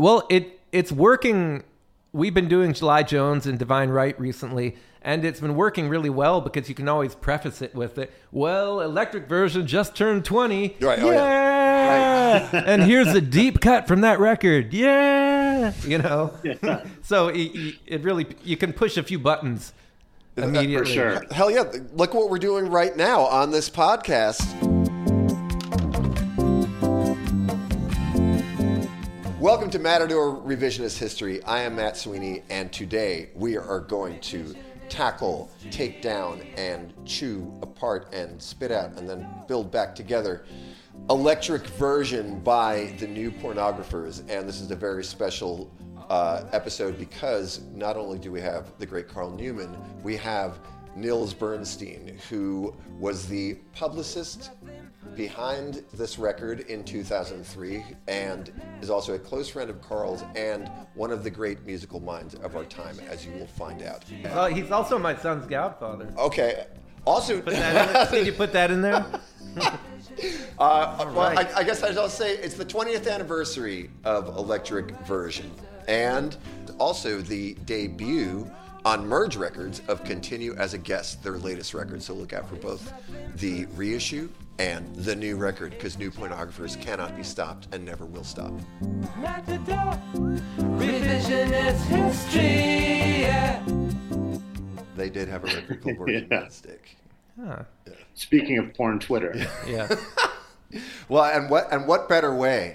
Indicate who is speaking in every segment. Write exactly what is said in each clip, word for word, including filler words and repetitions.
Speaker 1: Well, it it's working. We've been doing July Jones and Divine Right recently, and it's been working really well because you can always preface it with it. Well, Electric Version just turned twenty.
Speaker 2: Right.
Speaker 1: Yeah.
Speaker 2: Oh, yeah.
Speaker 1: Right. And here's a deep cut from that record. Yeah. You know.
Speaker 3: Yeah.
Speaker 1: So it, it really you can push a few buttons immediately.
Speaker 3: For sure.
Speaker 2: Hell yeah. Look what we're doing right now on this podcast. Welcome to Matador Revisionist History. I am Matt Sweeney, and today we are going to tackle, take down, and chew apart and spit out and then build back together Electric Version by the New Pornographers. And this is a very special uh, episode because not only do we have the great Carl Newman, we have Nils Bernstein, who was the publicist behind this record in two thousand three and is also a close friend of Carl's and one of the great musical minds of our time, as you will find out.
Speaker 1: Well, he's also my son's godfather.
Speaker 2: Okay. Also,
Speaker 1: Put that in, did you put that in there?
Speaker 2: uh, well,
Speaker 1: right.
Speaker 2: I, I guess I'll say it's the twentieth anniversary of Electric Version and also the debut on Merge Records of Continue as a Guest, their latest record. So look out for both the reissue and the new record, because New Pornographers cannot be stopped and never will stop.
Speaker 4: Matador, revisionist history, yeah.
Speaker 2: They did have a record called Working
Speaker 3: Yeah.
Speaker 2: Man Stick.
Speaker 1: Huh.
Speaker 3: Speaking of porn Twitter.
Speaker 1: Yeah.
Speaker 2: Well, and what and what better way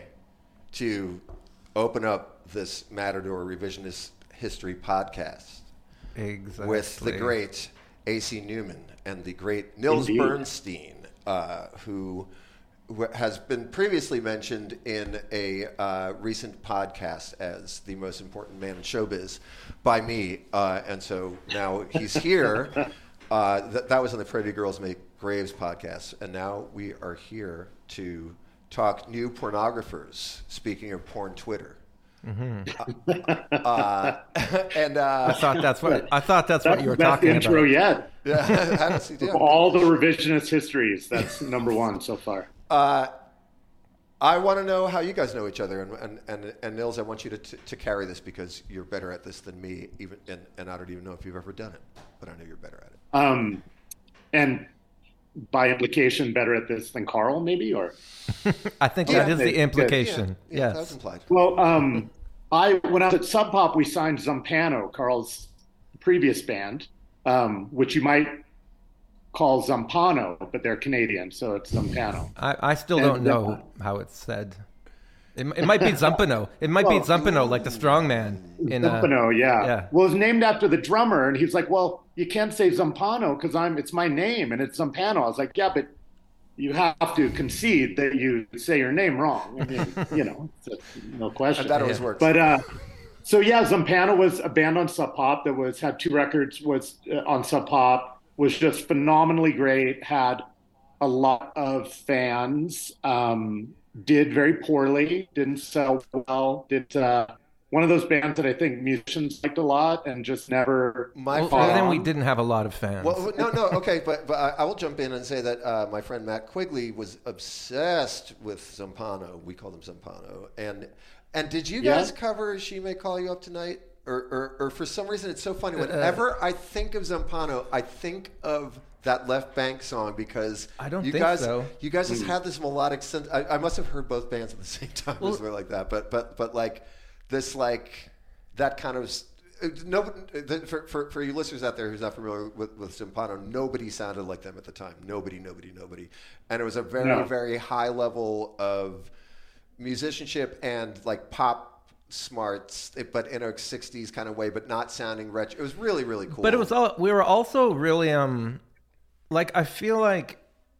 Speaker 2: to open up this Matador Revisionist History podcast
Speaker 1: Exactly.
Speaker 2: with the great A C Newman and the great Nils
Speaker 3: Indeed.
Speaker 2: Bernstein, uh, who who has been previously mentioned in a uh, recent podcast as the most important man in showbiz by me. Uh, and so now he's here. uh, th- that was on the Pretty Girls Make Graves podcast. And now we are here to talk New Pornographers, speaking of porn Twitter. Mm-hmm. uh, and uh,
Speaker 1: I thought that's what I thought that's,
Speaker 3: That's
Speaker 1: what you were
Speaker 3: the best
Speaker 1: talking
Speaker 3: intro
Speaker 1: about.
Speaker 3: yet.
Speaker 2: yeah, I don't see, yeah.
Speaker 3: Of all the revisionist histories, that's number one so far.
Speaker 2: Uh, I want to know how you guys know each other, and and and, and Nils, I want you to, to to carry this because you're better at this than me, even and, and I don't even know if you've ever done it, but I know you're better at it.
Speaker 3: Um, and by implication, better at this than Carl, maybe? Or
Speaker 1: I think
Speaker 2: Yeah.
Speaker 1: that is the
Speaker 3: Yeah.
Speaker 1: implication.
Speaker 2: Yeah, yeah, that was
Speaker 1: Yes.
Speaker 2: implied.
Speaker 3: Well, um, I when I was at Sub Pop, we signed Zampano, Carl's previous band, um, which you might call Zampano, but they're Canadian, so it's Zampano.
Speaker 1: I, I still
Speaker 3: And,
Speaker 1: don't know
Speaker 3: uh,
Speaker 1: how it's said. It, it might be Zumpano. It might
Speaker 3: Well,
Speaker 1: be Zumpano, like the strongman. In, uh,
Speaker 3: Zampano, yeah.
Speaker 1: yeah.
Speaker 3: Well, it's named after the drummer, and he was like, "Well, you can't say Zampano because I'm it's my name and it's Zampano." I was like, "Yeah, but you have to concede that you say your name wrong." I mean, you know, it's a- no question.
Speaker 2: And that always
Speaker 1: Yeah.
Speaker 2: works.
Speaker 3: But uh, so yeah, Zampano was a band on Sub Pop that was had two records was uh, on Sub Pop, was just phenomenally great, had a lot of fans, um, did very poorly, didn't sell well, did uh, one of those bands that I think musicians liked a lot and just never.
Speaker 2: My
Speaker 1: well,
Speaker 2: friend,
Speaker 1: then we didn't have a lot of fans.
Speaker 2: well, no, no, okay, but but I, I will jump in and say that uh, my friend Matt Quigley was obsessed with Zampano. We call them Zampano, and and did you
Speaker 3: Yeah.
Speaker 2: guys cover "She May Call You Up Tonight"? Or, or, or for some reason, it's so funny. Whenever I think of Zampano, I think of that Left Bank song because
Speaker 1: I don't
Speaker 2: you
Speaker 1: think
Speaker 2: guys,
Speaker 1: so.
Speaker 2: you guys just had this melodic sense. I, I must have heard both bands at the same time or something like that. But but but like this like that kind of no for, for for you listeners out there who's not familiar with with Zampano, nobody sounded like them at the time. Nobody, nobody, nobody. And it was a very
Speaker 3: No.
Speaker 2: very high level of musicianship and like pop smarts, but in a sixties kind of way, but not sounding retro. It was really, really cool.
Speaker 1: But it was all. We were also really um, like I feel like,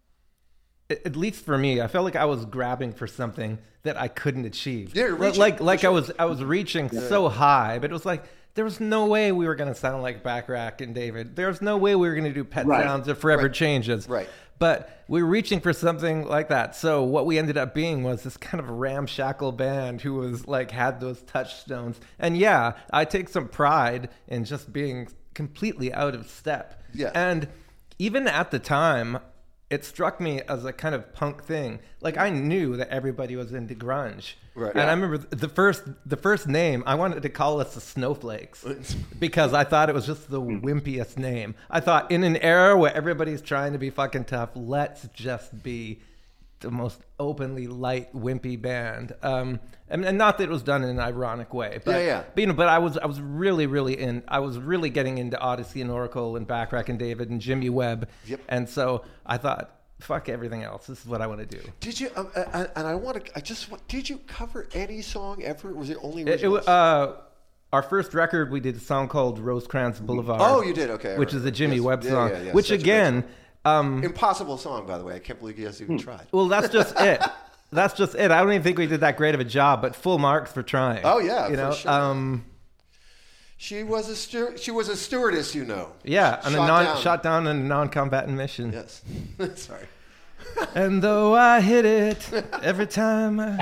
Speaker 1: at least for me, I felt like I was grabbing for something that I couldn't achieve.
Speaker 2: Yeah, you're reaching,
Speaker 1: like
Speaker 2: for
Speaker 1: like I
Speaker 2: sure.
Speaker 1: was I was reaching so high, but it was like there was no way we were gonna sound like Backrack and David. There was no way we were gonna do Pet
Speaker 3: Right.
Speaker 1: Sounds or Forever
Speaker 2: Right.
Speaker 1: Changes.
Speaker 2: Right.
Speaker 1: But we were reaching for something like that. So what we ended up being was this kind of ramshackle band who was like had those touchstones. And yeah, I take some pride in just being completely out of step.
Speaker 2: Yeah.
Speaker 1: And even at the time, it struck me as a kind of punk thing. Like I knew that everybody was into grunge,
Speaker 2: Right.
Speaker 1: and
Speaker 2: Yeah.
Speaker 1: I remember the first the first name I wanted to call us the Snowflakes because I thought it was just the wimpiest name. I thought in an era where everybody's trying to be fucking tough, let's just be the most openly light wimpy band. Um, and, and not that it was done in an ironic way, but
Speaker 2: Yeah, yeah.
Speaker 1: But, you know, but I was I was really really in I was really getting into Odyssey and Oracle and Backrack and David and Jimmy Webb.
Speaker 2: Yep.
Speaker 1: And so I thought, fuck everything else. This is what I want to do.
Speaker 2: Did you? Um, uh, and I want to. I just. want- Did you cover any song ever? Or was it only
Speaker 1: It, it,
Speaker 2: originals?
Speaker 1: uh, our first record, we did a song called Rosecrans Boulevard.
Speaker 2: Oh, you did? Okay,
Speaker 1: Which
Speaker 2: right,
Speaker 1: is a
Speaker 2: right.
Speaker 1: Jimmy
Speaker 2: Yes.
Speaker 1: Webb
Speaker 2: Yeah,
Speaker 1: song.
Speaker 2: yeah, yeah.
Speaker 1: Which
Speaker 2: Such a great
Speaker 1: again, um,
Speaker 2: Impossible song, by the way. I can't believe you guys
Speaker 1: Hmm.
Speaker 2: even tried.
Speaker 1: well, that's just it. That's just it. I don't even think we did that great of a job, but full marks for trying.
Speaker 2: Oh, yeah,
Speaker 1: you
Speaker 2: for
Speaker 1: know.
Speaker 2: sure.
Speaker 1: Um,
Speaker 2: She was a stu- she was a stewardess, you know.
Speaker 1: yeah, on a
Speaker 2: Shot
Speaker 1: non
Speaker 2: down.
Speaker 1: shot down on a non-combatant mission.
Speaker 2: Yes. Sorry.
Speaker 1: And though I hit it every time. I...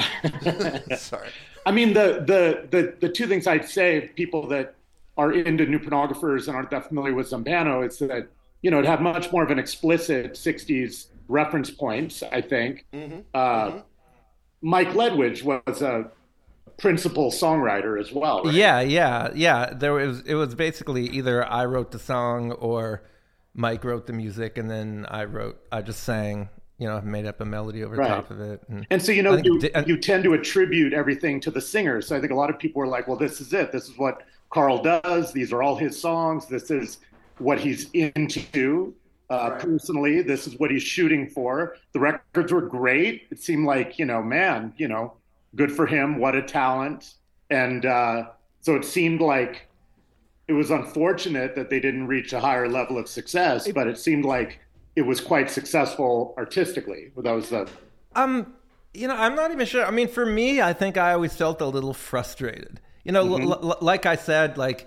Speaker 2: Sorry.
Speaker 3: I mean, the, the the the two things I'd say, people that are into new pornographers and aren't that familiar with Zampano, is that, you know, it had much more of an explicit sixties reference points, I think.
Speaker 2: Mm-hmm.
Speaker 3: Uh,
Speaker 2: mm-hmm.
Speaker 3: Mike Ledwidge was a principal songwriter as well, right?
Speaker 1: Yeah, yeah, yeah. There was it was basically either I wrote the song or Mike wrote the music, and then I wrote I just sang, you know, made up a melody over
Speaker 3: Right.
Speaker 1: top of it. And,
Speaker 3: And so, you
Speaker 1: I
Speaker 3: know,
Speaker 1: think
Speaker 3: you,
Speaker 1: it did-
Speaker 3: you tend to attribute everything to the singer. So I think a lot of people were like, well, this is it. This is what Carl does. These are all his songs. This is what he's into. Uh,
Speaker 2: Right.
Speaker 3: Personally, this is what he's shooting for. The records were great. It seemed like, you know, man, you know, good for him. What a talent. And uh, so it seemed like it was unfortunate that they didn't reach a higher level of success, but it seemed like it was quite successful artistically. That was the
Speaker 1: Um, you know, I'm not even sure. I mean, for me, I think I always felt a little frustrated. You know,
Speaker 3: Mm-hmm.
Speaker 1: l- l- like I said, like,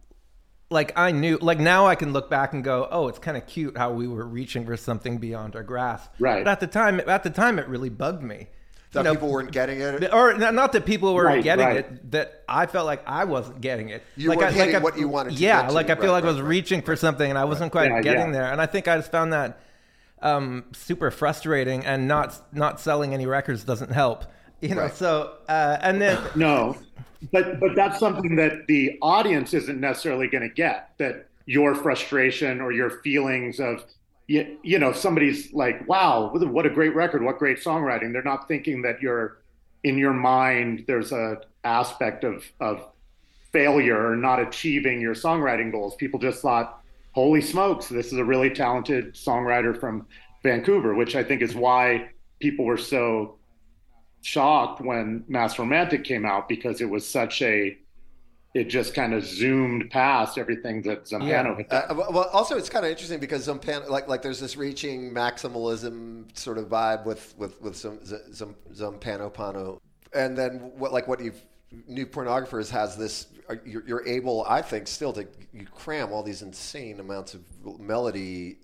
Speaker 1: like I knew, like now I can look back and go, oh, it's kind of cute how we were reaching for something beyond our grasp.
Speaker 3: Right.
Speaker 1: But at the time, at the time, it really bugged me.
Speaker 2: That
Speaker 1: You know,
Speaker 2: people weren't getting it.
Speaker 1: or not not that people weren't
Speaker 3: Right,
Speaker 1: getting
Speaker 3: right.
Speaker 1: it, that I felt like I wasn't getting it.
Speaker 2: You
Speaker 1: like
Speaker 2: weren't
Speaker 1: I,
Speaker 2: hitting
Speaker 1: like I,
Speaker 2: what you wanted to
Speaker 1: Yeah,
Speaker 2: get to.
Speaker 1: like I feel
Speaker 2: Right,
Speaker 1: like I was
Speaker 2: right, right.
Speaker 1: reaching for something and I wasn't quite
Speaker 3: Yeah,
Speaker 1: getting
Speaker 3: yeah.
Speaker 1: there. And I think I just found that um, super frustrating, and not not selling any records doesn't help. You know,
Speaker 2: Right.
Speaker 1: so uh, and then
Speaker 3: No, but but that's something that the audience isn't necessarily going to get. That your frustration or your feelings of, you, you know, somebody's like, wow, what a great record, what great songwriting. They're not thinking that you're, in your mind, there's a aspect of of failure or not achieving your songwriting goals. People just thought, holy smokes, this is a really talented songwriter from Vancouver, which I think is why people were so shocked when Mass Romantic came out, because it was such a, it just kind of zoomed past everything that Zampano
Speaker 1: Yeah.
Speaker 3: had done.
Speaker 2: Uh, well, also it's kind of interesting because Zampano, like like there's this reaching maximalism sort of vibe with with with some some Zampano Pano, and then what like what you've new pornographers has this. You're, you're able, I think, still to you cram all these insane amounts of melody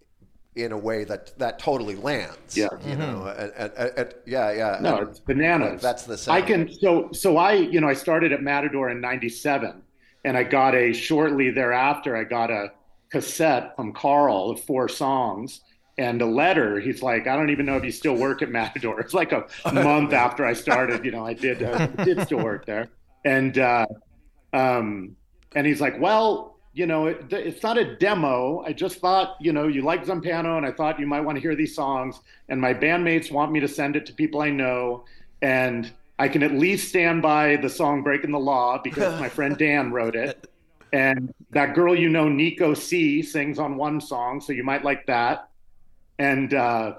Speaker 2: in a way that that totally lands.
Speaker 3: Yeah.
Speaker 2: you know, and, and, and, and- yeah, yeah.
Speaker 3: No,
Speaker 2: and
Speaker 3: it's bananas.
Speaker 2: That's the sound.
Speaker 3: I can so so I you know I started at Matador in ninety-seven, and I got a shortly thereafter I got a cassette from Carl of four songs and a letter. He's like, I don't even know if you still work at Matador. It's like a month after I started. You know, I did uh, did still work there, and uh, um, and he's like, well. You know, it, it's not a demo. I just thought, you know, you like Zampano, and I thought you might want to hear these songs. And my bandmates want me to send it to people I know. And I can at least stand by the song Breaking the Law because my friend Dan wrote it. And that girl you know, Nico C, sings on one song, so you might like that. And uh,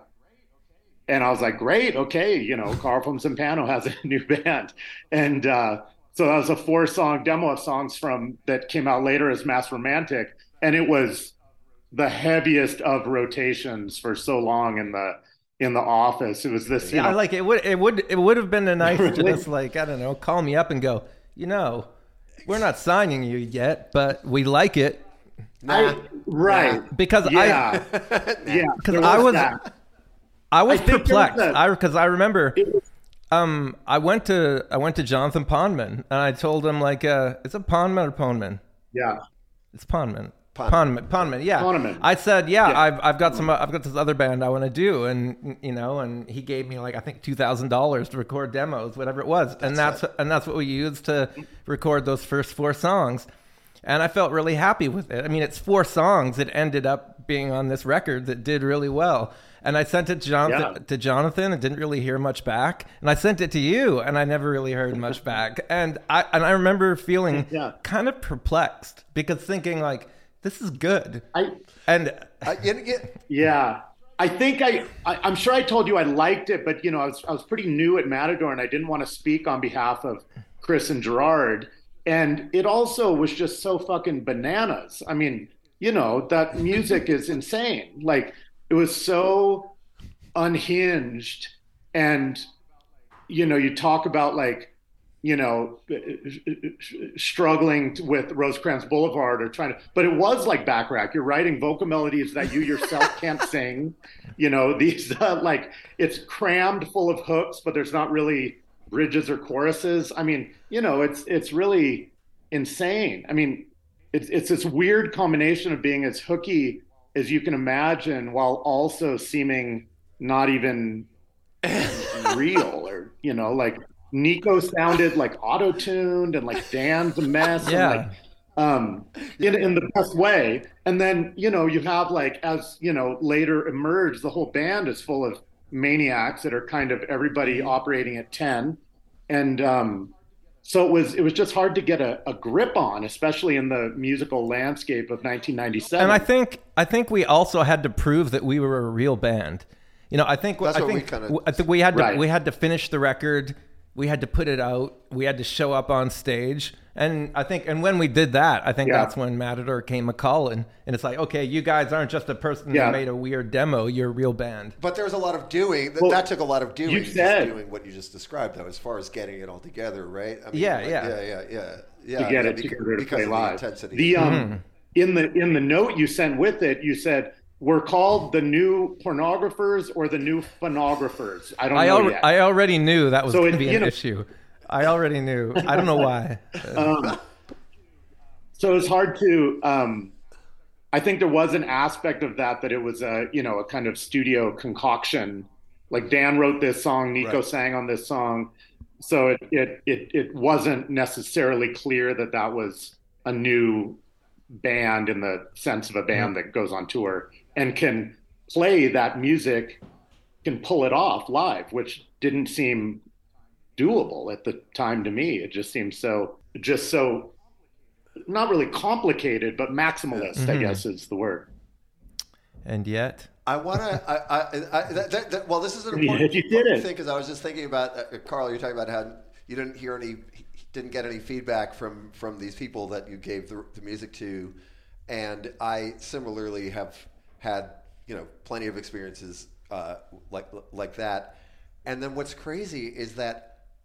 Speaker 3: and I was like, great, okay, you know, Carl from Zampano has a new band. And uh, so that was a four-song demo of songs from that came out later as Mass Romantic, and it was the heaviest of rotations for so long in the in the office. It was this, you
Speaker 1: yeah,
Speaker 3: know,
Speaker 1: like it would it would it would have been a nice to
Speaker 3: Really?
Speaker 1: just like I don't know, call me up and go, you know, we're not signing you yet, but we like it
Speaker 2: Nah.
Speaker 3: I, right?
Speaker 1: because
Speaker 3: Yeah,
Speaker 1: I
Speaker 3: yeah.
Speaker 1: because
Speaker 3: there
Speaker 1: I was
Speaker 3: that.
Speaker 1: I was
Speaker 3: I think there was
Speaker 1: perplexed.
Speaker 3: a-
Speaker 1: I because I remember.
Speaker 3: It was-
Speaker 1: Um, I went to I went to Jonathan Pondman and I told him like, uh, it's a Pondman or Pondman?
Speaker 3: Yeah,
Speaker 1: It's Pondman. Poneman, Poneman, yeah.
Speaker 3: Poneman.
Speaker 1: I said, yeah,
Speaker 3: Yeah.
Speaker 1: I've I've got some I've got this other band I want to do, and you know, and he gave me like I think two thousand dollars to record demos, whatever it was, and that's and that's what we used to record those first four songs, and I felt really happy with it. I mean, it's four songs that ended up being on this record that did really well. And I sent it to Jonathan,
Speaker 3: Yeah.
Speaker 1: to Jonathan and didn't really hear much back. And I sent it to you and I never really heard much back. And I and I remember feeling
Speaker 3: Yeah.
Speaker 1: kind of perplexed because thinking like, this is good.
Speaker 3: I
Speaker 1: And
Speaker 2: I, you, you,
Speaker 3: yeah. I think I, I I'm sure I told you I liked it, but you know, I was I was pretty new at Matador and I didn't want to speak on behalf of Chris and Gerard. And it also was just so fucking bananas. I mean, you know, that music is insane. Like it was so unhinged, and you know, you talk about like, you know, struggling with Rosecrans Boulevard or trying to, but it was like Bacharach. You're writing vocal melodies that you yourself can't sing. You know, these uh, like it's crammed full of hooks, but there's not really bridges or choruses. I mean, you know, it's it's really insane. I mean, it's it's this weird combination of being as hooky as you can imagine while also seeming not even real, or you know, like Nico sounded like auto-tuned and like Dan's a mess.
Speaker 1: Yeah.
Speaker 3: And like, um, in, in the best way. And then, you know, you have like, as you know, later emerged, the whole band is full of maniacs that are kind of everybody operating at ten. And um, so it was, it was just hard to get a, a grip on, especially in the musical landscape of nineteen ninety-seven.
Speaker 1: and I think I think we also had to prove that we were a real band. You know, I think
Speaker 2: That's
Speaker 1: I
Speaker 2: what we
Speaker 1: think
Speaker 2: kinda-
Speaker 1: I think we had to
Speaker 3: Right.
Speaker 1: we had to finish the record. We had to put it out. We had to show up on stage. And I think, and when we did that, I think
Speaker 3: Yeah.
Speaker 1: that's when Matador came a calling. And it's like, okay, you guys aren't just a person
Speaker 3: Yeah.
Speaker 1: who made a weird demo. You're a real band.
Speaker 2: but there was a lot of doing. That,
Speaker 3: Well,
Speaker 2: that took a lot of doing.
Speaker 3: you
Speaker 2: just
Speaker 3: said-
Speaker 2: doing what you just described, though, as far as getting it all together, right? I mean,
Speaker 1: Yeah,
Speaker 2: like,
Speaker 1: yeah.
Speaker 2: yeah, yeah, yeah, yeah.
Speaker 3: to get
Speaker 2: yeah,
Speaker 3: it
Speaker 2: beca-
Speaker 3: together to
Speaker 2: because
Speaker 3: play
Speaker 2: of
Speaker 3: live.
Speaker 2: The intensity.
Speaker 3: The um
Speaker 1: Mm-hmm.
Speaker 3: in the in the note you sent with it, you said we're called the new pornographers or the new phonographers. I don't
Speaker 1: I,
Speaker 3: know
Speaker 1: al-
Speaker 3: yet.
Speaker 1: I already knew that was
Speaker 3: So
Speaker 1: going to
Speaker 3: it-
Speaker 1: be
Speaker 3: you
Speaker 1: an
Speaker 3: know-
Speaker 1: issue. I already knew. I don't know why.
Speaker 3: um, so it's hard to. Um, I think there was an aspect of that that it was a you know a kind of studio concoction. Like Dan wrote this song, Nico
Speaker 2: Right.
Speaker 3: sang on this song, so it, it it it wasn't necessarily clear that that was a new band in the sense of a band that goes on tour and can play that music, can pull it off live, which didn't seem doable at the time to me. It just seemed so, just so, not really complicated, but maximalist, I guess is the word.
Speaker 1: And yet,
Speaker 2: I want to. I, I, I, that, that, that, well, this is an
Speaker 3: Yeah,
Speaker 2: important,
Speaker 3: you did
Speaker 2: important
Speaker 3: it.
Speaker 2: thing because I was just thinking about uh, Carl. You're talking about how you didn't hear any, didn't get any feedback from from these people that you gave the, the music to, and I similarly have had you know plenty of experiences uh, like like that. And then what's crazy is that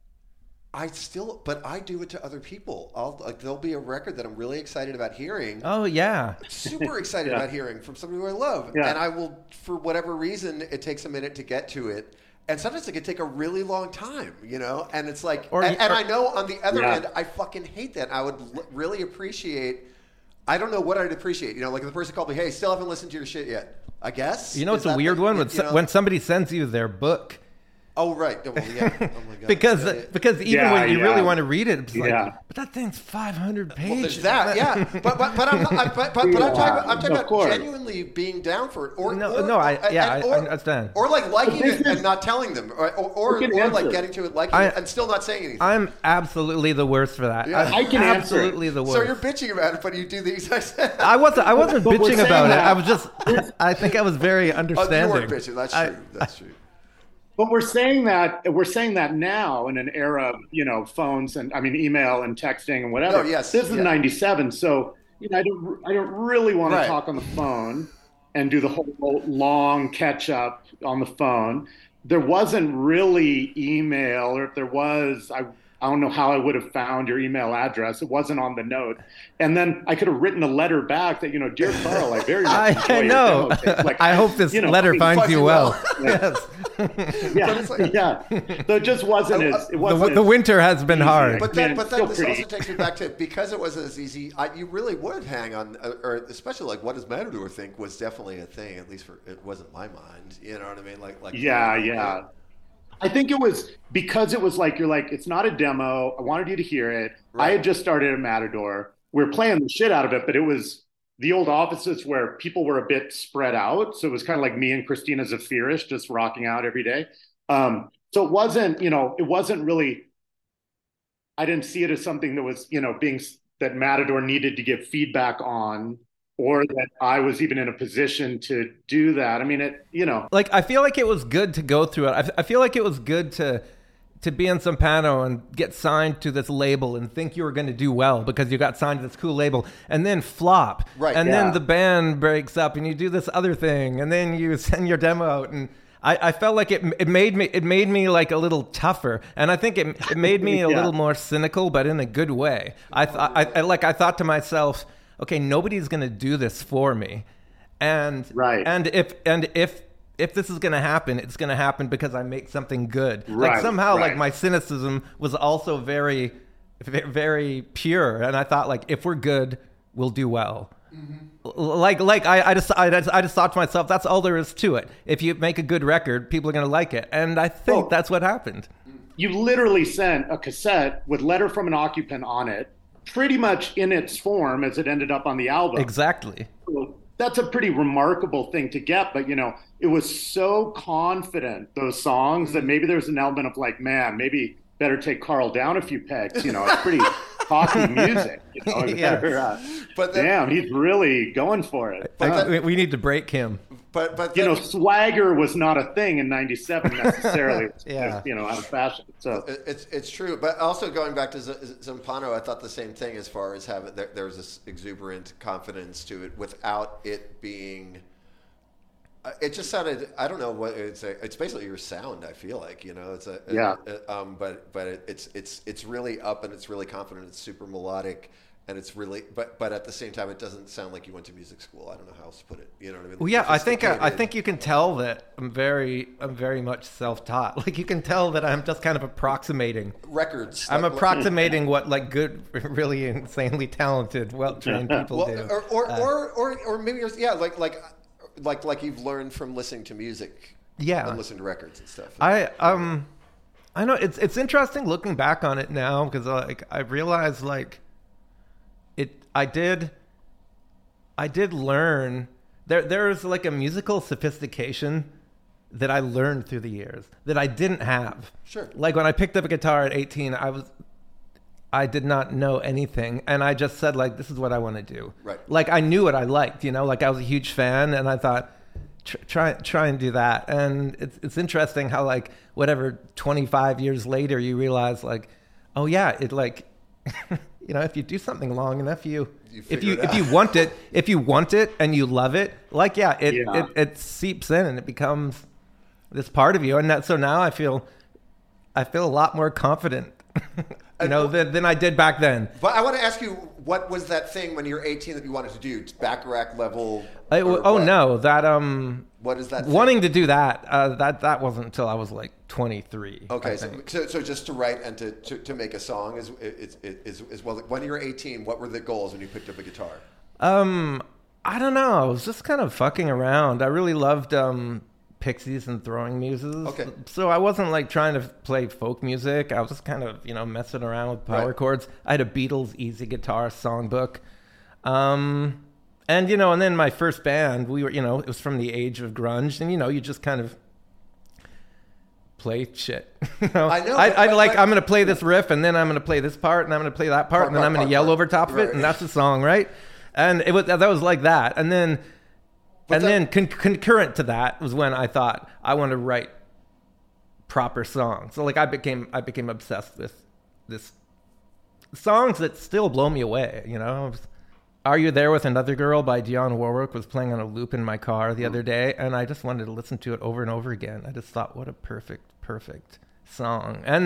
Speaker 2: I still, but I do it to other people. I'll like there'll be a record that I'm really excited about hearing.
Speaker 1: oh yeah,
Speaker 2: Super excited
Speaker 3: Yeah.
Speaker 2: about hearing from somebody who I love.
Speaker 3: Yeah.
Speaker 2: And I will, for whatever reason, it takes a minute to get to it. And sometimes it can take a really long time, you know? And it's like,
Speaker 1: Or-
Speaker 2: and, and
Speaker 1: or-
Speaker 2: I know on the other
Speaker 3: Yeah.
Speaker 2: end, I fucking hate that. I would l- really appreciate, I don't know what I'd appreciate. You know, like if the person called me, hey, still haven't listened to your shit yet. I guess.
Speaker 1: you know,
Speaker 2: Is
Speaker 1: it's a
Speaker 2: that
Speaker 1: weird
Speaker 2: the-
Speaker 1: one
Speaker 2: you
Speaker 1: when,
Speaker 2: know?
Speaker 1: when somebody sends you their book.
Speaker 2: Oh, right. Oh, well, yeah. Oh, my God.
Speaker 1: because
Speaker 2: Yeah, yeah.
Speaker 1: because even
Speaker 3: Yeah,
Speaker 1: when you
Speaker 3: yeah.
Speaker 1: really want to read it, it's like,
Speaker 3: Yeah.
Speaker 1: but that thing's five hundred pages.
Speaker 2: Well, there's that, yeah. But but but I'm not, I, but, but, but I'm talking about, I'm talking
Speaker 3: Of
Speaker 2: about
Speaker 3: course.
Speaker 2: genuinely being down for it, or
Speaker 1: No,
Speaker 2: or,
Speaker 1: no, I-
Speaker 2: and-
Speaker 1: yeah,
Speaker 2: and-
Speaker 1: I-
Speaker 2: or,
Speaker 1: I understand.
Speaker 2: or like liking
Speaker 3: But this
Speaker 2: it and
Speaker 3: is-
Speaker 2: not telling them, or or, or,
Speaker 3: You can
Speaker 2: or like
Speaker 3: answer.
Speaker 2: getting to it, liking
Speaker 1: I-
Speaker 2: it, and still not saying anything.
Speaker 1: I'm absolutely the worst for that.
Speaker 2: Yeah.
Speaker 1: I'm
Speaker 3: I can answer it.
Speaker 1: absolutely the worst.
Speaker 2: So you're bitching about it, but you do the exact same.
Speaker 1: I wasn't. I wasn't
Speaker 3: But we're
Speaker 1: bitching
Speaker 3: saying
Speaker 1: about it.
Speaker 3: that-
Speaker 1: I was just. I think I was very
Speaker 2: Oh, you
Speaker 1: understanding.
Speaker 2: weren't bitching. That's
Speaker 1: I-
Speaker 2: true. That's true.
Speaker 3: But we're saying that we're saying that now in an era of you know phones and I mean email and texting and whatever.
Speaker 2: No, yes,
Speaker 3: this is
Speaker 2: yeah.
Speaker 3: ninety-seven, so you know I don't I don't really want
Speaker 2: Right.
Speaker 3: to talk on the phone and do the whole long catch up on the phone. There wasn't really email, or if there was, I I don't know how I would have found your email address. It wasn't on the note. And then I could have written a letter back that, you know, dear Carl, I very much
Speaker 1: I,
Speaker 3: enjoy
Speaker 1: I
Speaker 3: your
Speaker 1: know.
Speaker 3: demo tapes. Like,
Speaker 1: I hope this
Speaker 3: you know,
Speaker 1: letter finds you well.
Speaker 3: well.
Speaker 1: Yes.
Speaker 3: Yeah,
Speaker 2: But it's like-
Speaker 3: yeah. So it just wasn't as, it
Speaker 1: The,
Speaker 3: wasn't
Speaker 1: the
Speaker 3: as
Speaker 1: winter has been
Speaker 3: easy.
Speaker 1: hard.
Speaker 2: But
Speaker 3: Man,
Speaker 2: then, but
Speaker 3: it's
Speaker 2: then
Speaker 3: still
Speaker 2: this
Speaker 3: pretty.
Speaker 2: also takes me back to, because it wasn't as easy, I, you really would hang on, uh, or especially like, what does Matador think was definitely a thing, at least for, it wasn't my mind. You know what I mean? Like, like
Speaker 3: Yeah, yeah. I think it was because it was like, you're like, it's not a demo. I wanted you to hear it.
Speaker 2: Right.
Speaker 3: I had just started at Matador. We were playing the shit out of it, but it was the old offices where people were a bit spread out. So it was kind of like me and Christina Zafiris just rocking out every day. Um, so it wasn't, you know, it wasn't really, I didn't see it as something that was, you know, being, that Matador needed to give feedback on, or that I was even in a position to do that. I mean, it, you know.
Speaker 1: Like, I feel like it was good to go through it. I, I feel like it was good to to be in Zampano and get signed to this label and think you were going to do well because you got signed to this cool label, and then flop.
Speaker 2: Right.
Speaker 1: And
Speaker 3: Yeah.
Speaker 1: then the band breaks up and you do this other thing, and then you send your demo out, and I, I felt like it it made me it made me like a little tougher, and I think it it made me a
Speaker 3: Yeah.
Speaker 1: little more cynical, but in a good way. I th- I, I like I thought to myself, okay, nobody's going to do this for me. And
Speaker 3: Right.
Speaker 1: and if and if if this is going to happen, it's going to happen because I make something good. Like
Speaker 3: Right,
Speaker 1: somehow like
Speaker 3: right.
Speaker 1: my cynicism was also very ve- very pure, and I thought like if we're good, we'll do well. L- Like like I I just I just, I just thought to myself, that's all there is to it. If you make a good record, people are going to like it. And I think
Speaker 3: Well-
Speaker 1: that's what happened.
Speaker 3: You literally sent a cassette with Letter from an Occupant on it, pretty much in its form as it ended up on the album.
Speaker 1: Exactly.
Speaker 3: So that's a pretty remarkable thing to get, but you know, it was so confident, those songs, that maybe there's an element of like, man, maybe better take Carl down a few pegs. You know, it's pretty cocky music. You know,
Speaker 1: Yeah.
Speaker 3: better, uh,
Speaker 2: But then-
Speaker 3: damn, he's really going for it.
Speaker 2: But
Speaker 1: I-
Speaker 2: that-
Speaker 1: we- we need to break him.
Speaker 2: But, but
Speaker 3: You
Speaker 2: then-
Speaker 3: know, swagger was not a thing in ninety-seven necessarily. It's
Speaker 1: Yeah.
Speaker 3: just, you know, out of fashion. So
Speaker 2: It- It's it's true, but also going back to Z- Zampano, I thought the same thing as far as having there, there was this exuberant confidence to it without it being. uh, It just sounded. I don't know what it's. A, it's basically your sound. I feel like you know. It's a
Speaker 3: Yeah.
Speaker 2: a- um, but but it, it's it's it's really up and it's really confident. It's super melodic. And it's really, but but at the same time, it doesn't sound like you went to music school. I don't know how else to put it. You know what I mean?
Speaker 1: Well, yeah, I think I, I
Speaker 2: Sophisticated.
Speaker 1: think you can tell that I'm very I'm very much self-taught. Like you can tell that I'm just kind of approximating.
Speaker 2: records.
Speaker 1: I'm
Speaker 2: like-
Speaker 1: approximating what like good, really insanely talented, well-trained people
Speaker 2: Well,
Speaker 1: do.
Speaker 2: or or,
Speaker 1: Uh,
Speaker 2: or or or maybe you're, yeah, like like like like you've learned from listening to music.
Speaker 1: Yeah.
Speaker 2: And listening to records and stuff.
Speaker 1: I um, I know it's it's interesting looking back on it now because like I realize like it I did I did learn there there's like a musical sophistication that I learned through the years that I didn't have.
Speaker 2: Sure.
Speaker 1: Like when I picked up a guitar at eighteen, I was I did not know anything, and I just said like, this is what I want to do.
Speaker 2: Right.
Speaker 1: Like I knew what I liked, you know, like I was a huge fan, and I thought tr- try try and do that. And it's it's interesting how like whatever twenty-five years later you realize like, oh yeah, it like you know, if you do something long enough, you,
Speaker 2: You
Speaker 1: if
Speaker 2: figure
Speaker 1: you
Speaker 2: it
Speaker 1: if
Speaker 2: out.
Speaker 1: you want it, if you want it and you love it, like yeah, it
Speaker 3: Yeah.
Speaker 1: it, it seeps in and it becomes this part of you. And that so now I feel I feel a lot more confident, you know, than, than I did back then.
Speaker 2: But I want to ask you, what was that thing when you were eighteen that you wanted to do? Bacharach level?
Speaker 1: I,
Speaker 2: or
Speaker 1: oh
Speaker 2: what?
Speaker 1: no, that um,
Speaker 2: What is that thing?
Speaker 1: wanting to do that uh, that that wasn't until I was like twenty-three.
Speaker 2: Okay,
Speaker 1: I
Speaker 2: so,
Speaker 1: think.
Speaker 2: so so just to write and to, to, to make a song is is, is is well. When you were eighteen, what were the goals when you picked up a guitar?
Speaker 1: Um, I don't know. I was just kind of fucking around. I really loved um, Pixies and Throwing Muses.
Speaker 2: Okay.
Speaker 1: So I wasn't like trying to play folk music. I was just kind of, you know, messing around with power
Speaker 2: Right.
Speaker 1: chords. I had a Beatles easy guitar songbook. Um, and, you know, and then my first band, we were, you know, it was from the age of grunge. And, you know, you just kind of play shit. You know?
Speaker 2: I know,
Speaker 1: I,
Speaker 2: but-
Speaker 1: I
Speaker 2: but-
Speaker 1: like,
Speaker 2: but-
Speaker 1: I'm going to play this riff and then I'm going to play this part and I'm going to play that part,
Speaker 2: Part,
Speaker 1: and then
Speaker 2: part,
Speaker 1: I'm going
Speaker 2: part,
Speaker 1: to yell
Speaker 2: part.
Speaker 1: over top of
Speaker 2: Right.
Speaker 1: it. And that's the song, right? And it was that was like that, and then
Speaker 2: But
Speaker 1: and
Speaker 2: that-
Speaker 1: then con- concurrent to that was when I thought I want to write proper songs. So like I became I became obsessed with this songs that still blow me away. You know, Are You There with Another Girl by Dionne Warwick was playing on a loop in my car the other day, and I just wanted to listen to it over and over again. I just thought, what a perfect perfect song. And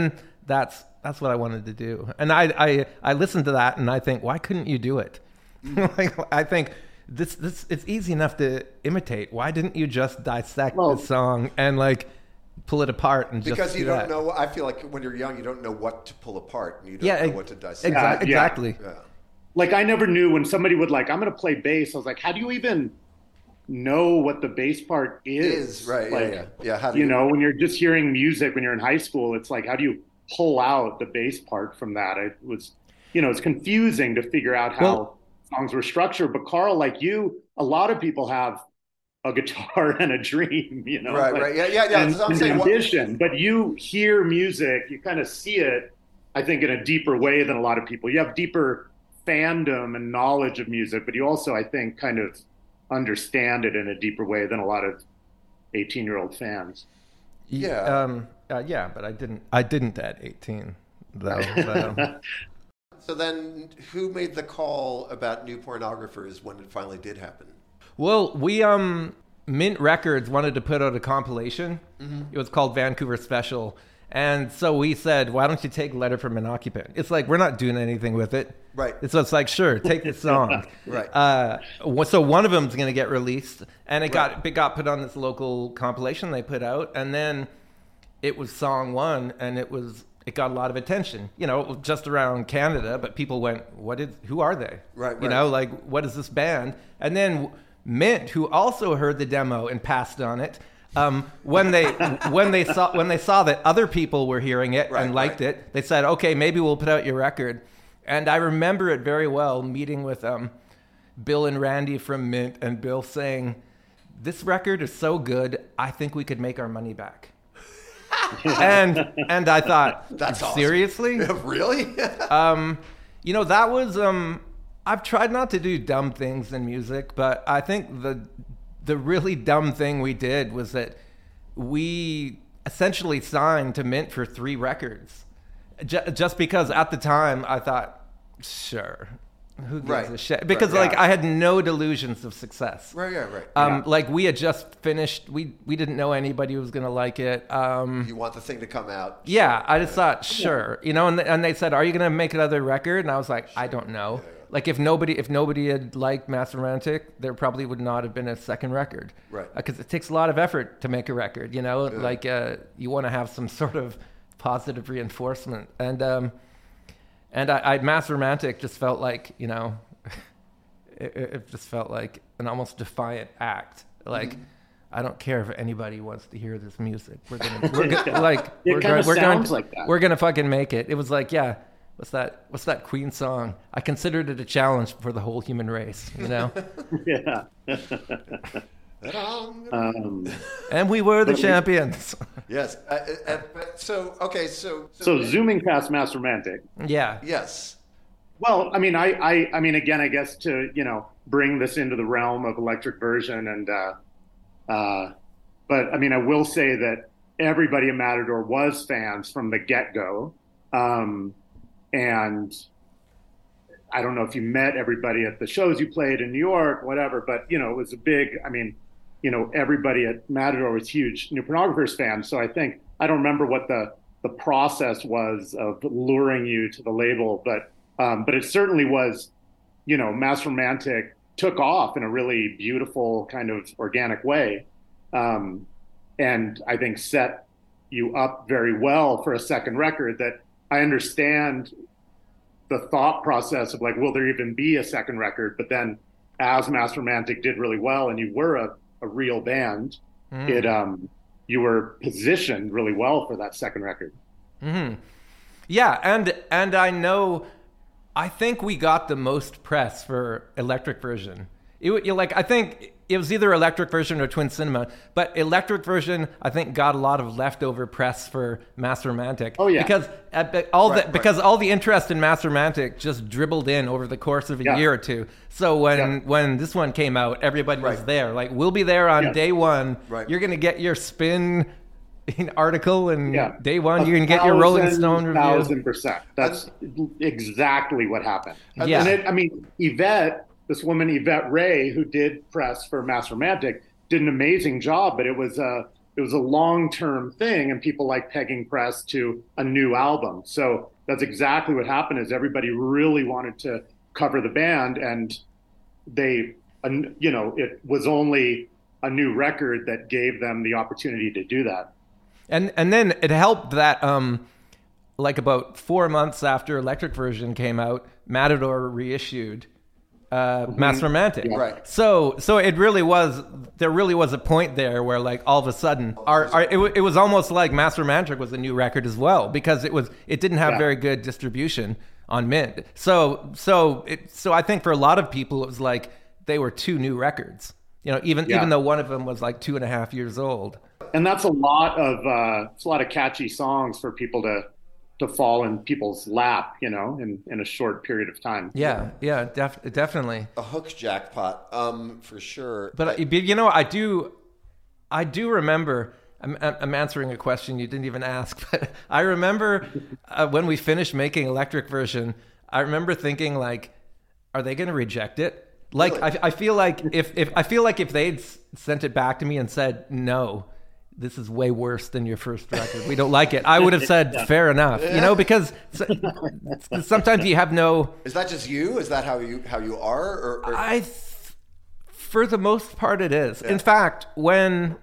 Speaker 1: that's that's what I wanted to do. And I I, I listened to that and I think, why couldn't you do it? Like, I think this this it's easy enough to imitate. Why didn't you just dissect
Speaker 3: Well,
Speaker 1: the song and like pull it apart and
Speaker 2: Because
Speaker 1: just
Speaker 2: you
Speaker 1: do
Speaker 2: don't
Speaker 1: that?
Speaker 2: know. I feel like when you're young, you don't know what to pull apart, and you don't
Speaker 1: Yeah,
Speaker 2: know
Speaker 1: ex-
Speaker 2: what to dissect.
Speaker 1: exa-
Speaker 3: Yeah, yeah.
Speaker 1: exactly.
Speaker 2: Yeah.
Speaker 3: Like I never knew when somebody would like, I'm going to play bass. I was like, how do you even know what the bass part is?
Speaker 2: Is right.
Speaker 3: Like,
Speaker 2: yeah, yeah. Yeah. How do
Speaker 3: you know, when you're just hearing music when you're in high school, it's like, how do you pull out the bass part from that? It was, you know, it's confusing to figure out how
Speaker 1: Well-
Speaker 3: songs were structured. But Carl, like you, a lot of people have a guitar and a dream, you know,
Speaker 2: Right,
Speaker 3: like,
Speaker 2: right. Yeah, yeah, yeah.
Speaker 3: and,
Speaker 2: So I'm
Speaker 3: and
Speaker 2: saying what-
Speaker 3: ambition. But you hear music, you kind of see it, I think, in a deeper way than a lot of people. You have deeper fandom and knowledge of music, but you also, I think, kind of understand it in a deeper way than a lot of eighteen-year-old fans.
Speaker 2: Yeah.
Speaker 1: Um, uh, yeah, but I didn't. I didn't at eighteen, though. But, um,
Speaker 2: So then, who made the call about new pornographers when it finally did happen?
Speaker 1: well, we um, Mint Records wanted to put out a compilation.
Speaker 2: Mm-hmm.
Speaker 1: It was called Vancouver Special, and so we said, "Why don't you take Letter from an Occupant?" It's like we're not doing anything with it.
Speaker 2: Right.
Speaker 1: So it's like, sure, take the song.
Speaker 2: Right.
Speaker 1: Uh, wha- so one of them's going to get released, and it got it got put on this local compilation they put out, and then it was song one, and it was it got a lot of attention. You know, just around Canada, but people went, "What is? Who are they?"
Speaker 2: Right,
Speaker 1: You
Speaker 2: right.
Speaker 1: know, like what is this band? And then Mint, who also heard the demo and passed on it. Um, when they when they saw when they saw that other people were hearing it
Speaker 2: Right,
Speaker 1: and liked
Speaker 2: right.
Speaker 1: it, they said, "Okay, maybe we'll put out your record." And I remember it very well, meeting with um, Bill and Randy from Mint, and Bill saying, "This record is so good, I think we could make our money back." and and I thought,
Speaker 2: That's awesome.
Speaker 1: seriously?
Speaker 2: Really?
Speaker 1: um, you know, that was um, I've tried not to do dumb things in music, but I think the the really dumb thing we did was that we essentially signed to Mint for three records, J- just because at the time I thought, sure, who gives
Speaker 2: Right.
Speaker 1: a shit? Because
Speaker 2: Right,
Speaker 1: like
Speaker 2: yeah.
Speaker 1: I had no delusions of success.
Speaker 2: right, yeah, right.
Speaker 1: Um, Like we had just finished, we we didn't know anybody who was gonna like it. Um,
Speaker 2: You want the thing to come out.
Speaker 1: yeah, I just thought, sure, you know, and and they said, "Are you gonna make another record?" And I was like, "I don't know." Like if nobody if nobody had liked Master Romantic, there probably would not have been a second record,
Speaker 2: Right.
Speaker 1: Because it takes a lot of effort to make a record, you know. Like uh, you want to have some sort of positive reinforcement, and um, and I, I Master Romantic just felt like, you know, it, it just felt like an almost defiant act, like.
Speaker 3: Mm-hmm.
Speaker 1: I don't care if anybody wants to hear this music. We're gonna, we're gonna like,
Speaker 3: It
Speaker 1: we're
Speaker 3: kinda
Speaker 1: going, we're
Speaker 3: sounds
Speaker 1: going,
Speaker 3: like that.
Speaker 1: we're gonna fucking make it. It was like, yeah, what's that? What's that Queen song? I considered it a challenge for the whole human race, you know.
Speaker 3: Yeah.
Speaker 2: Um,
Speaker 3: Um,
Speaker 1: And we were the
Speaker 3: But we-
Speaker 1: champions.
Speaker 2: yes. Uh, uh, uh, but- so okay. So
Speaker 3: so zooming past Master Romantic.
Speaker 1: yeah,
Speaker 2: yes.
Speaker 3: Well, I mean, I, I, I mean, again, I guess to, you know, bring this into the realm of Electric Version and, uh, uh, but I mean, I will say that everybody in Matador was fans from the get-go. Um, and I don't know if you met everybody at the shows you played in New York, whatever, but, you know, it was a big, I mean, you know, everybody at Matador was huge New Pornographers fans. So I think, I don't remember what the, the process was of luring you to the label, but, um, but it certainly was, you know, Master Romantic took off in a really beautiful kind of organic way. Um, and I think set you up very well for a second record that I understand the thought process of like, will there even be a second record? But then as Master Romantic did really well and you were a, a real band,
Speaker 1: Mm.
Speaker 3: it, um, you were positioned really well for that second record.
Speaker 1: hmm yeah, and and I know, I think we got the most press for Electric Version. It, wa- you like, I think it was either Electric Version or Twin Cinema, but Electric Version, I think, got a lot of leftover press for Master Romantic.
Speaker 3: Oh, yeah.
Speaker 1: because uh, but all
Speaker 2: Right,
Speaker 1: the
Speaker 2: right.
Speaker 1: because all the interest in Master Romantic just dribbled in over the course of a
Speaker 3: Yeah.
Speaker 1: year or two. So when
Speaker 3: Yeah.
Speaker 1: when this one came out, everybody was
Speaker 2: Right.
Speaker 1: there. Like, we'll be there on
Speaker 3: Yeah.
Speaker 1: day one.
Speaker 2: Right.
Speaker 1: You're gonna get your spin article, and
Speaker 3: Yeah.
Speaker 1: day one
Speaker 3: A
Speaker 1: you're gonna get your Rolling
Speaker 3: thousand,
Speaker 1: Stone review.
Speaker 3: Thousand percent. That's exactly what happened.
Speaker 1: Yeah.
Speaker 3: And it, I mean, Yvette, this woman Yvette Ray, who did press for Master Romantic, did an amazing job. But it was a it was a long-term thing, and people like pegging press to a new album. So that's exactly what happened. Is everybody really wanted to cover the band, and they, you know, it was only a new record that gave them the opportunity to do that.
Speaker 1: And and then it helped that um, like about four months after Electric Version came out, Matador reissued uh, mm-hmm. Master Romantic.
Speaker 2: Yeah. Right.
Speaker 1: So so it really was, there really was a point there where like all of a sudden, our, our it, w- it was almost like Master Romantic was a new record as well, because it was it didn't have
Speaker 3: yeah.
Speaker 1: very good distribution on Mint. So so it so I think for a lot of people it was like they were two new records. You know, even
Speaker 3: yeah.
Speaker 1: even though one of them was like two and a half years old.
Speaker 3: And that's a lot of uh, it's a lot of catchy songs for people to to fall in people's lap, you know, in, in a short period of time.
Speaker 1: Yeah, yeah, def- definitely.
Speaker 2: A hook jackpot, um, for sure.
Speaker 1: But, I, you know, I do, I do remember. I'm, I'm answering a question you didn't even ask, but I remember uh, when we finished making Electric Version, I remember thinking like, are they going to reject it? Like,
Speaker 2: Really?
Speaker 1: I, I feel like if, if I feel like if they'd sent it back to me and said no, this is way worse than your first record, we don't like it, I would have said yeah. fair enough, you know, because sometimes you have no.
Speaker 2: Is that just you? Is that how you how you are? Or, or...
Speaker 1: I, th- for the most part, it is.
Speaker 2: Yeah.
Speaker 1: In fact, when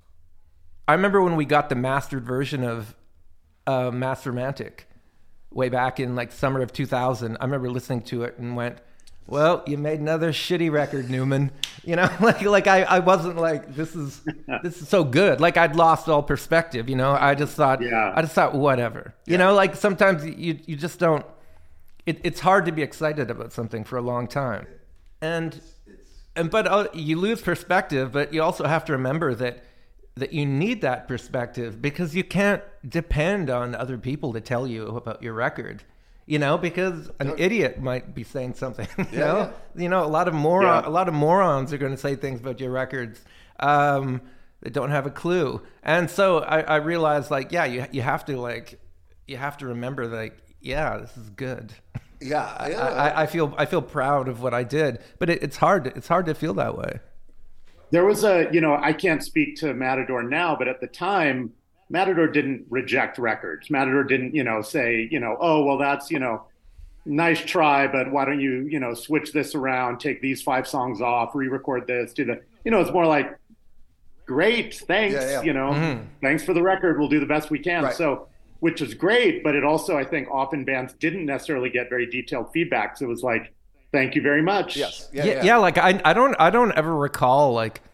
Speaker 1: I remember when we got the mastered version of uh, Master Romantic way back in like summer of two thousand, I remember listening to it and went, well, you made another shitty record, Newman. You know, like like I, I wasn't like, this is this is so good. Like I'd lost all perspective, you know. I just thought
Speaker 3: yeah.
Speaker 1: I just thought whatever. You
Speaker 2: Yeah.
Speaker 1: know, like sometimes you you just don't it, it's hard to be excited about something for a long time. And and but uh, you lose perspective, but you also have to remember that that you need that perspective, because you can't depend on other people to tell you about your record. You know, because an idiot might be saying something. You
Speaker 2: Yeah,
Speaker 1: know,
Speaker 2: yeah.
Speaker 1: you know, a lot of moron,
Speaker 3: Yeah.
Speaker 1: a lot of morons are going to say things about your records um, that don't have a clue. And so I, I realized, like, yeah, you you have to like, you have to remember, like, yeah, this is good.
Speaker 2: Yeah, yeah.
Speaker 1: I, I, I feel I feel proud of what I did, but it, it's hard. It's hard to feel that way.
Speaker 3: There was a, you know, I can't speak to Matador now, but at the time, Matador didn't reject records. Matador didn't, you know, say, you know, oh, well, that's, you know, nice try, but why don't you, you know, switch this around, take these five songs off, re-record this, do the, you know, it's more like, great, thanks,
Speaker 2: Yeah, yeah.
Speaker 3: you know,
Speaker 1: Mm-hmm.
Speaker 3: thanks for the record. We'll do the best we can.
Speaker 2: Right.
Speaker 3: So, which is great, but it also, I think, often bands didn't necessarily get very detailed feedback. So it was like, thank you very much.
Speaker 2: Yes.
Speaker 1: Yeah,
Speaker 2: Yeah,
Speaker 1: yeah.
Speaker 2: yeah.
Speaker 1: like I I don't I don't ever recall like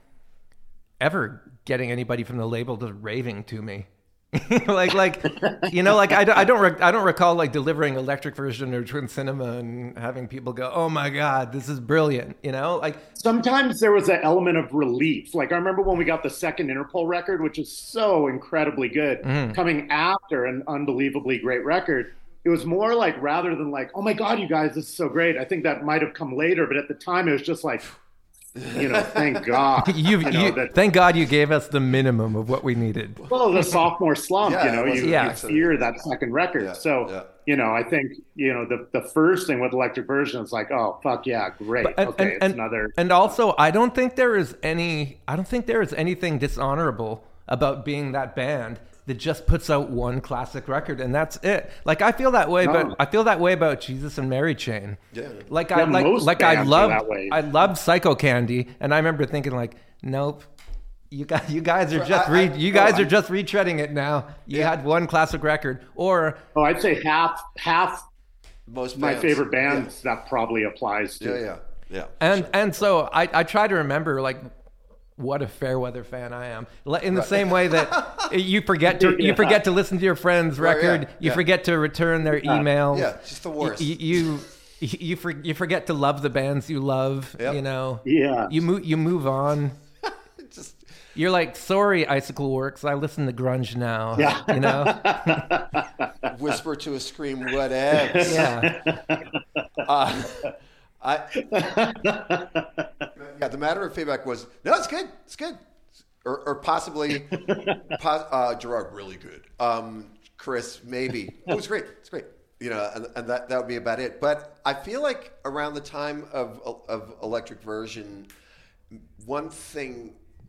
Speaker 1: ever getting anybody from the label just raving to me. like like you know like I, don't- I don't rec- I don't recall like delivering Electric Version or Twin Cinema and having people go, oh my god, this is brilliant, you know, like
Speaker 3: Sometimes there was an element of relief. Like I remember when we got the second Interpol record, which is so incredibly good,
Speaker 1: Mm-hmm.
Speaker 3: coming after an unbelievably great record. It was more like, rather than like, oh my God, you guys, this is so great. I think that might have come later, but at the time it was just like, you know, thank God.
Speaker 1: you,
Speaker 3: you know,
Speaker 1: you
Speaker 3: that,
Speaker 1: thank God you gave us the minimum of what we needed.
Speaker 3: well, the sophomore slump,
Speaker 2: Yeah,
Speaker 3: you know,
Speaker 2: it was-
Speaker 3: you,
Speaker 1: yeah.
Speaker 3: you fear that second record.
Speaker 2: Yeah,
Speaker 3: so,
Speaker 2: yeah.
Speaker 3: you know, I think, you know, the, the first thing with Electric Version is like, oh, fuck yeah, great.
Speaker 1: And,
Speaker 3: okay,
Speaker 1: and,
Speaker 3: it's
Speaker 1: and,
Speaker 3: another.
Speaker 1: and also, I don't think there is any. I don't think there is anything dishonorable about being that band that just puts out one classic record and that's it. Like I feel that way,
Speaker 3: No.
Speaker 1: but I feel that way about Jesus and Mary Chain.
Speaker 2: Yeah.
Speaker 1: Like
Speaker 3: Yeah,
Speaker 1: I like
Speaker 3: most
Speaker 1: like I
Speaker 3: bands are
Speaker 1: loved
Speaker 3: that way.
Speaker 1: I loved Psycho Candy, and I remember thinking like, nope. You guys, you guys are just
Speaker 2: I-
Speaker 1: re,
Speaker 2: I-
Speaker 1: you
Speaker 2: no,
Speaker 1: guys
Speaker 2: I-
Speaker 1: are just retreading it now. You
Speaker 2: Yeah.
Speaker 1: had one classic record, or
Speaker 3: Oh, I'd say half, half
Speaker 2: Most
Speaker 3: my
Speaker 2: bands.
Speaker 3: favorite bands that probably applies to.
Speaker 2: Yeah, yeah, yeah.
Speaker 1: and and so I, I try to remember like what a Fairweather fan I am. Le- In the same way that you forget to you
Speaker 3: Yeah.
Speaker 1: forget to listen to your friend's
Speaker 2: Right,
Speaker 1: record,
Speaker 2: yeah,
Speaker 1: you
Speaker 2: yeah.
Speaker 1: forget to return their emails.
Speaker 2: Yeah, just the worst.
Speaker 1: You you you, you, for, you forget to love the bands you love.
Speaker 2: Yep.
Speaker 1: You know.
Speaker 3: Yeah.
Speaker 1: You move you move on.
Speaker 2: Just
Speaker 1: You're like, sorry, Icicle Works. I listen to grunge now.
Speaker 3: Yeah.
Speaker 1: You know.
Speaker 2: whisper to a scream, whatever.
Speaker 1: Yeah.
Speaker 2: Uh, I yeah. The matter of feedback was no, it's good, it's good, or, or possibly pos, uh, Gerard really good. Um, Chris maybe. Oh, it's great, it's great. You know, and, and that that would be about it. But I feel like around the time of of Electric Version, one thing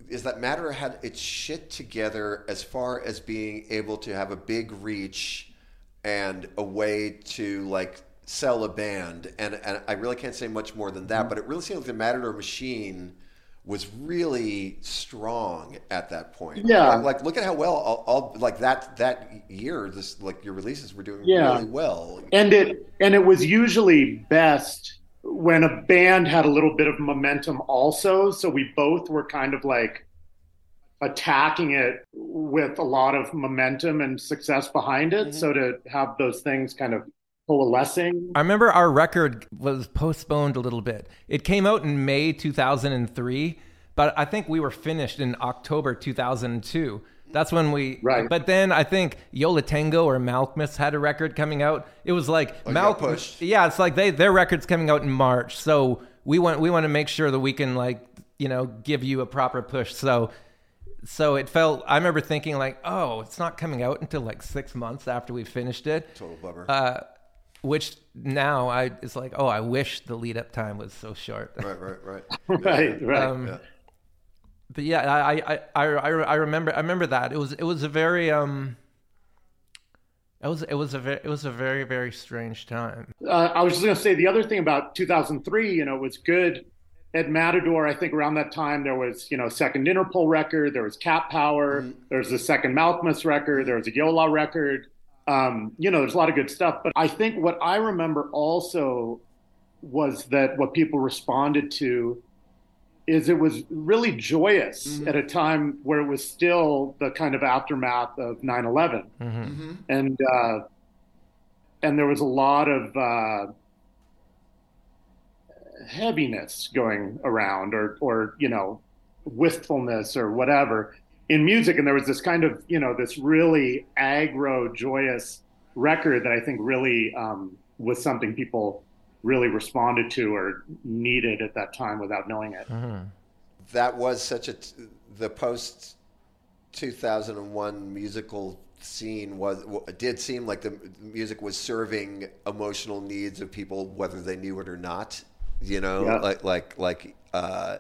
Speaker 2: is that Matador had its shit together as far as being able to have a big reach and a way to like sell a band. And, and I really can't say much more than that, but it really seemed like the Matador machine was really strong at that point.
Speaker 3: Yeah.
Speaker 2: Like, like look at how well all, all like that that year, this like your releases were doing
Speaker 3: Yeah.
Speaker 2: really well.
Speaker 3: And it and it was usually best when a band had a little bit of momentum also. So we both were kind of like attacking it with a lot of momentum and success behind it. Mm-hmm. So to have those things kind of coalescing.
Speaker 1: I remember our record was postponed a little bit. It came out in May two thousand three, but I think we were finished in October two thousand two. That's when we,
Speaker 3: right.
Speaker 1: But then I think Yo La Tengo or Malkmus had a record coming out. It was like
Speaker 2: oh,
Speaker 1: Malkmus. Yeah, it's like they their record's coming out in March. So we want we want to make sure that we can like, you know, give you a proper push. So so it felt, I remember thinking like, oh, it's not coming out until like six months after we finished it.
Speaker 2: Total bummer.
Speaker 1: Uh, which now I it's like, oh, I wish the lead up time was so short.
Speaker 2: Right, right, right,
Speaker 3: right, right.
Speaker 1: Um,
Speaker 2: yeah.
Speaker 1: But yeah, I, I, I, I, I remember I remember that it was it was a very um. It was it was a very it was a very very strange time.
Speaker 3: Uh, I was just gonna say the other thing about two thousand three, you know, was good at Matador. I think around that time there was, you know, second Interpol record, there was Cat Power, mm-hmm. there was the second Malkmus record, there was a Yola record. Um, you know, there's a lot of good stuff. But I think what I remember also was that what people responded to is it was really joyous mm-hmm. at a time where it was still the kind of aftermath of nine eleven. Mm-hmm. Mm-hmm. And, uh, and there was a lot of uh, heaviness going around or, or, you know, wistfulness or whatever in music. And there was this kind of, you know, this really aggro, joyous record that I think really um, was something people really responded to or needed at that time without knowing it.
Speaker 1: Mm-hmm.
Speaker 2: That was such a, the post two thousand one musical scene was, did seem like the music was serving emotional needs of people, whether they knew it or not, you know, yeah. like, like, like, uh,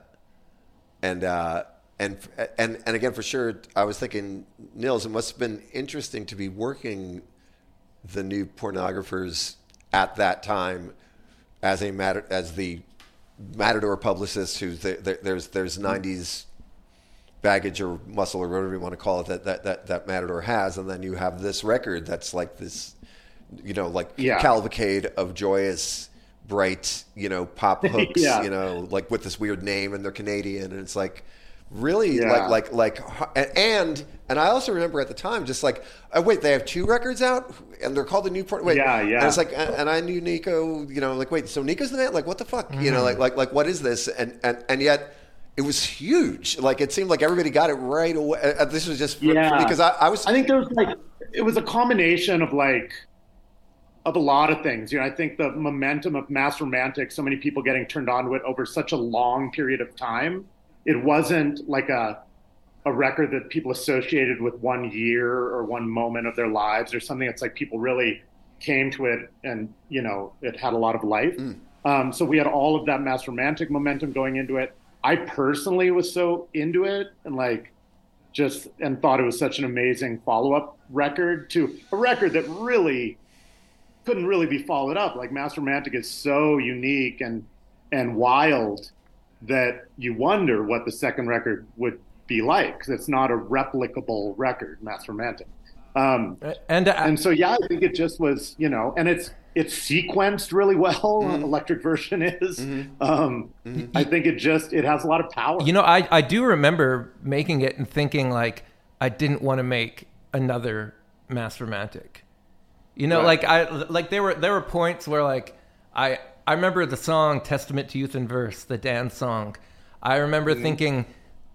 Speaker 2: and, uh, And, and and again, for sure, I was thinking, Nils, it must have been interesting to be working the New Pornographers at that time as a matter as the Matador publicist who's the, the, there's there's nineties baggage or muscle or whatever you want to call it that, that that that Matador has, and then you have this record that's like this, you know, like
Speaker 3: yeah.
Speaker 2: cavalcade of joyous, bright, you know, pop hooks,
Speaker 3: yeah.
Speaker 2: you know, like with this weird name, and they're Canadian, and it's like. Really,
Speaker 3: yeah.
Speaker 2: like, like, like, and and I also remember at the time, just like, oh, wait, they have two records out, and they're called the New Port. Wait,
Speaker 3: yeah, yeah.
Speaker 2: And it's like, and I knew Nico, you know, like, wait, so Nico's the man? Like, what the fuck, mm-hmm. you know, like, like, like, what is this? And and and yet, it was huge. Like, it seemed like everybody got it right away. This was just for,
Speaker 3: yeah.
Speaker 2: because I, I was.
Speaker 3: I think there was like, it was a combination of like, of a lot of things. You know, I think the momentum of Mass Romantic, so many people getting turned on to it over such a long period of time. It wasn't like a a record that people associated with one year or one moment of their lives or something. It's like people really came to it and, you know, it had a lot of life. Mm. Um, so we had all of that Mass Romantic momentum going into it. I personally was so into it and like just and thought it was such an amazing follow-up record to a record that really couldn't really be followed up. Like Mass Romantic is so unique and and wild that you wonder what the second record would be like, because it's not a replicable record, Mass Romantic. Um,
Speaker 1: and uh,
Speaker 3: and so, yeah, I think it just was, you know, and it's it's sequenced really well. Mm-hmm. Electric Version is. Mm-hmm. Um, mm-hmm. I think it just, it has a lot of power.
Speaker 1: You know, I, I do remember making it and thinking like, I didn't want to make another Mass Romantic. You know, right. like I like there were there were points where like I I remember the song Testament to Youth and Verse, the dance song. I remember mm-hmm. thinking,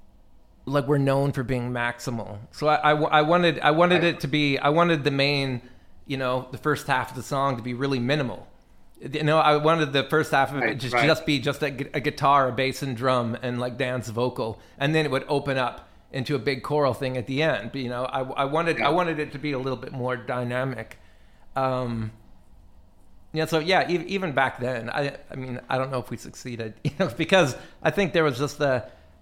Speaker 1: like, we're known for being maximal. So I, I, I wanted I wanted it to be, I wanted the main, you know, the first half of the song to be really minimal. You know, I wanted the first half of it
Speaker 3: right,
Speaker 1: just,
Speaker 3: right.
Speaker 1: just be just a, a guitar, a bass and drum, and like dance vocal. And then it would open up into a big choral thing at the end. But, you know, I, I wanted yeah. I wanted it to be a little bit more dynamic. Um, yeah, so yeah, even, even back then, I I mean, I don't know if we succeeded, you know, because I think there was just the,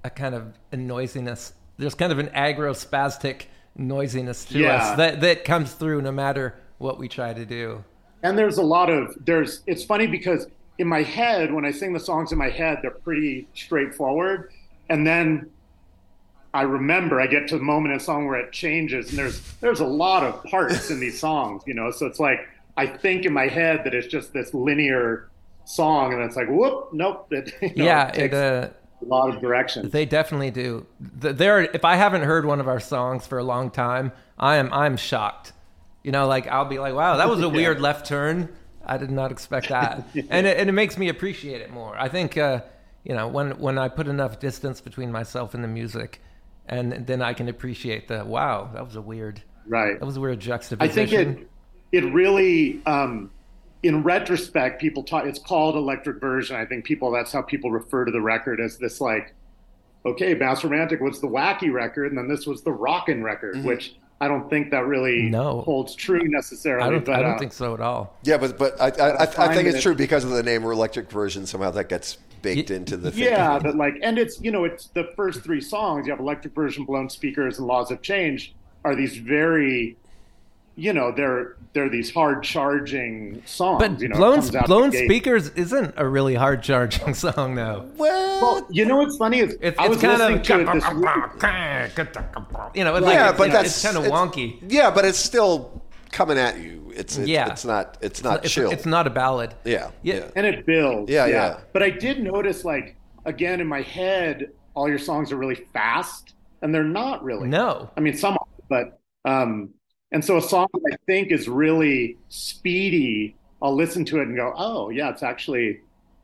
Speaker 1: a kind of a noisiness. There's kind of an aggro-spastic noisiness to
Speaker 3: Yeah.
Speaker 1: us that, that comes through no matter what we try to do.
Speaker 3: And there's a lot of there's. It's funny because in my head, when I sing the songs in my head, they're pretty straightforward, and then I remember I get to the moment in a song where it changes, and there's there's a lot of parts in these songs, you know. So it's like I think in my head that it's just this linear song, and it's like whoop, nope. It, you know,
Speaker 1: Yeah,
Speaker 3: it takes
Speaker 1: it, uh,
Speaker 3: a lot of directions.
Speaker 1: they definitely do. Th- There, if I haven't heard one of our songs for a long time, I am I'm shocked. You know, like I'll be like, wow, that was a
Speaker 3: Yeah.
Speaker 1: weird left turn. I did not expect that, and it, and it makes me appreciate it more. I think, uh, you know, when when I put enough distance between myself and the music, and then I can appreciate the wow, that was a weird,
Speaker 3: Right.
Speaker 1: that was a weird
Speaker 3: I
Speaker 1: juxtaposition.
Speaker 3: think it it really, um, in retrospect, people talk. It's called Electric Version. I think people that's how people refer to the record as this like, okay, Bass Romantic was the wacky record, and then this was the rockin' record,
Speaker 2: Mm-hmm.
Speaker 3: which I don't think that really
Speaker 1: No.
Speaker 3: holds true necessarily.
Speaker 1: I don't,
Speaker 3: but,
Speaker 1: I don't
Speaker 3: uh,
Speaker 1: think so at all.
Speaker 2: Yeah, but but I I, I, I
Speaker 3: find
Speaker 2: think
Speaker 3: that-
Speaker 2: it's true because of the name Electric Version. Somehow that gets baked
Speaker 1: Y-
Speaker 2: into the thing.
Speaker 3: Yeah, but like, and it's you know, it's the first three songs. You have Electric Version, Blown Speakers, and Laws of Change are these very, you know, they're they're these hard charging songs.
Speaker 1: But
Speaker 3: you know, it
Speaker 1: blown
Speaker 3: comes out
Speaker 1: blown
Speaker 3: the gate.
Speaker 1: speakers isn't a really hard charging song though.
Speaker 2: Well,
Speaker 3: Well, you know what's funny is
Speaker 1: It's,
Speaker 3: I was
Speaker 1: it's kind
Speaker 3: listening
Speaker 1: of
Speaker 3: to it this week.
Speaker 1: you know, it's
Speaker 2: yeah,
Speaker 1: like,
Speaker 2: but
Speaker 1: you know,
Speaker 2: that's
Speaker 1: it's kind of
Speaker 2: it's-
Speaker 1: wonky.
Speaker 2: Yeah, but it's still coming at you. It's, it's
Speaker 1: Yeah.
Speaker 2: It's not. It's not
Speaker 1: It's,
Speaker 2: chill.
Speaker 1: it's not a ballad.
Speaker 2: Yeah,
Speaker 1: Yeah.
Speaker 2: yeah.
Speaker 3: And it builds.
Speaker 2: Yeah, yeah.
Speaker 3: But I did notice, like, again, in my head, all your songs are really fast, and they're not really.
Speaker 1: No.
Speaker 3: I mean, some are, but, um, and so a song that I think is really speedy, I'll listen to it and go, oh, yeah, it's actually,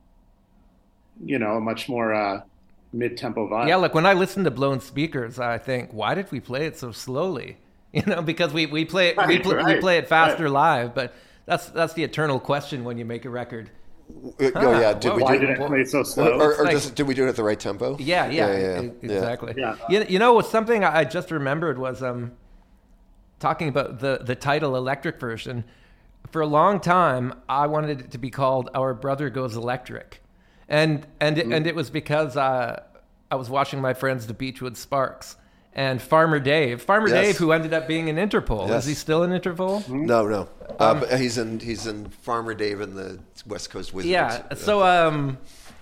Speaker 3: you know, a much more uh, mid-tempo vibe.
Speaker 1: Yeah, like when I listen to Blown Speakers, I think, why did we play it so slowly? You know, because we, we play it we,
Speaker 3: Right,
Speaker 1: pl- we
Speaker 3: right,
Speaker 1: play it faster
Speaker 3: right.
Speaker 1: live, but that's that's the eternal question when you make a record.
Speaker 2: Uh, oh yeah. Did
Speaker 1: well,
Speaker 2: we
Speaker 3: Why
Speaker 2: do?
Speaker 3: did it play so
Speaker 2: Or,
Speaker 3: slow?
Speaker 2: or, or
Speaker 1: like-
Speaker 2: just did we do it at the right tempo?
Speaker 1: Yeah, yeah,
Speaker 2: yeah,
Speaker 1: e-
Speaker 2: yeah.
Speaker 1: exactly.
Speaker 3: Yeah.
Speaker 1: You, you know, something I just remembered was um, talking about the, the title Electric Version. For a long time, I wanted it to be called Our Brother Goes Electric. And and it, and it was because uh, I was watching my friends, the Beachwood Sparks, and Farmer Dave. Farmer
Speaker 2: Yes.
Speaker 1: Dave, who ended up being in Interpol.
Speaker 2: Yes.
Speaker 1: Is he still in Interpol?
Speaker 2: No, no.
Speaker 1: Um,
Speaker 2: Uh, but he's in he's in Farmer Dave and the West Coast Wizards.
Speaker 1: Yeah. So um,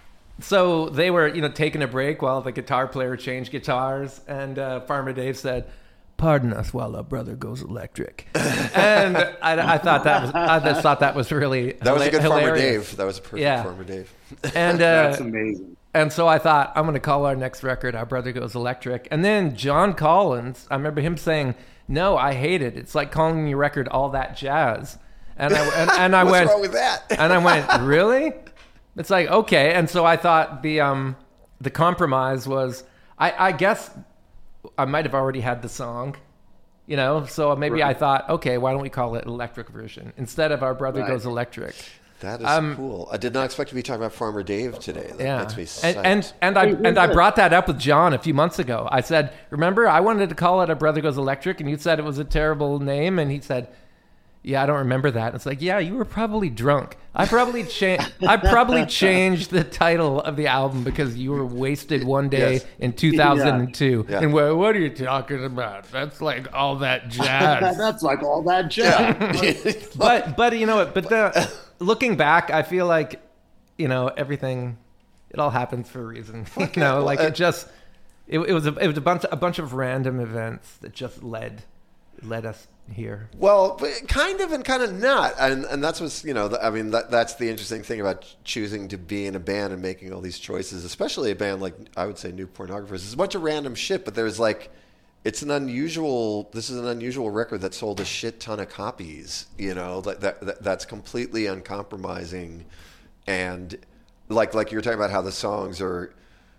Speaker 1: so they were you know taking a break while the guitar player changed guitars, and uh, Farmer Dave said, "Pardon us while our brother goes electric." And I, I thought that was I just thought that was really
Speaker 2: that was a
Speaker 1: hila-
Speaker 2: good Farmer
Speaker 1: hilarious.
Speaker 2: Dave. That was a perfect
Speaker 1: Yeah.
Speaker 2: Farmer Dave.
Speaker 1: And uh,
Speaker 3: That's amazing.
Speaker 1: and so I thought, I'm going to call our next record Our Brother Goes Electric. And then John Collins, I remember him saying, no, I hate it. It's like calling your record All That Jazz. And I, and, and I
Speaker 2: What's
Speaker 1: went,
Speaker 2: wrong with that?
Speaker 1: and I went, really? It's like, okay. And so I thought the, um, the compromise was, I, I guess I might have already had the song, you know? So maybe I thought, okay, why don't we call it Electric Version instead of Our Brother
Speaker 3: Right.
Speaker 1: Goes Electric?
Speaker 2: That is
Speaker 1: Um,
Speaker 2: cool. I did not expect to be talking about Farmer Dave today. That
Speaker 1: Yeah,
Speaker 2: makes me
Speaker 1: and,
Speaker 2: psyched.
Speaker 1: and and I and I brought that up with John a few months ago. I said, "Remember, I wanted to call it A Brother Goes Electric, and you said it was a terrible name." And he said, "Yeah, I don't remember that." It's like, yeah, you were probably drunk. I probably changed. I probably changed the title of the album because you were wasted one day
Speaker 2: Yes.
Speaker 1: in two thousand two.
Speaker 2: Yeah.
Speaker 1: And well, what are you talking about? That's like all that jazz.
Speaker 3: That's like all that jazz.
Speaker 1: but but you know what? But the, looking back, I feel like you know everything. It all happens for a reason. You know, like
Speaker 2: Well, uh,
Speaker 1: it just it, it was a, it was a bunch a bunch of random events that just led led us here.
Speaker 2: Well, but kind of and kind of not, and and that's what's you know. I mean, that that's the interesting thing about choosing to be in a band and making all these choices, especially a band like I would say New Pornographers. It's a bunch of random shit, but there's like, it's an unusual. This is an unusual record that sold a shit ton of copies. You know, that that, that that's completely uncompromising, and like like you're talking about how the songs are.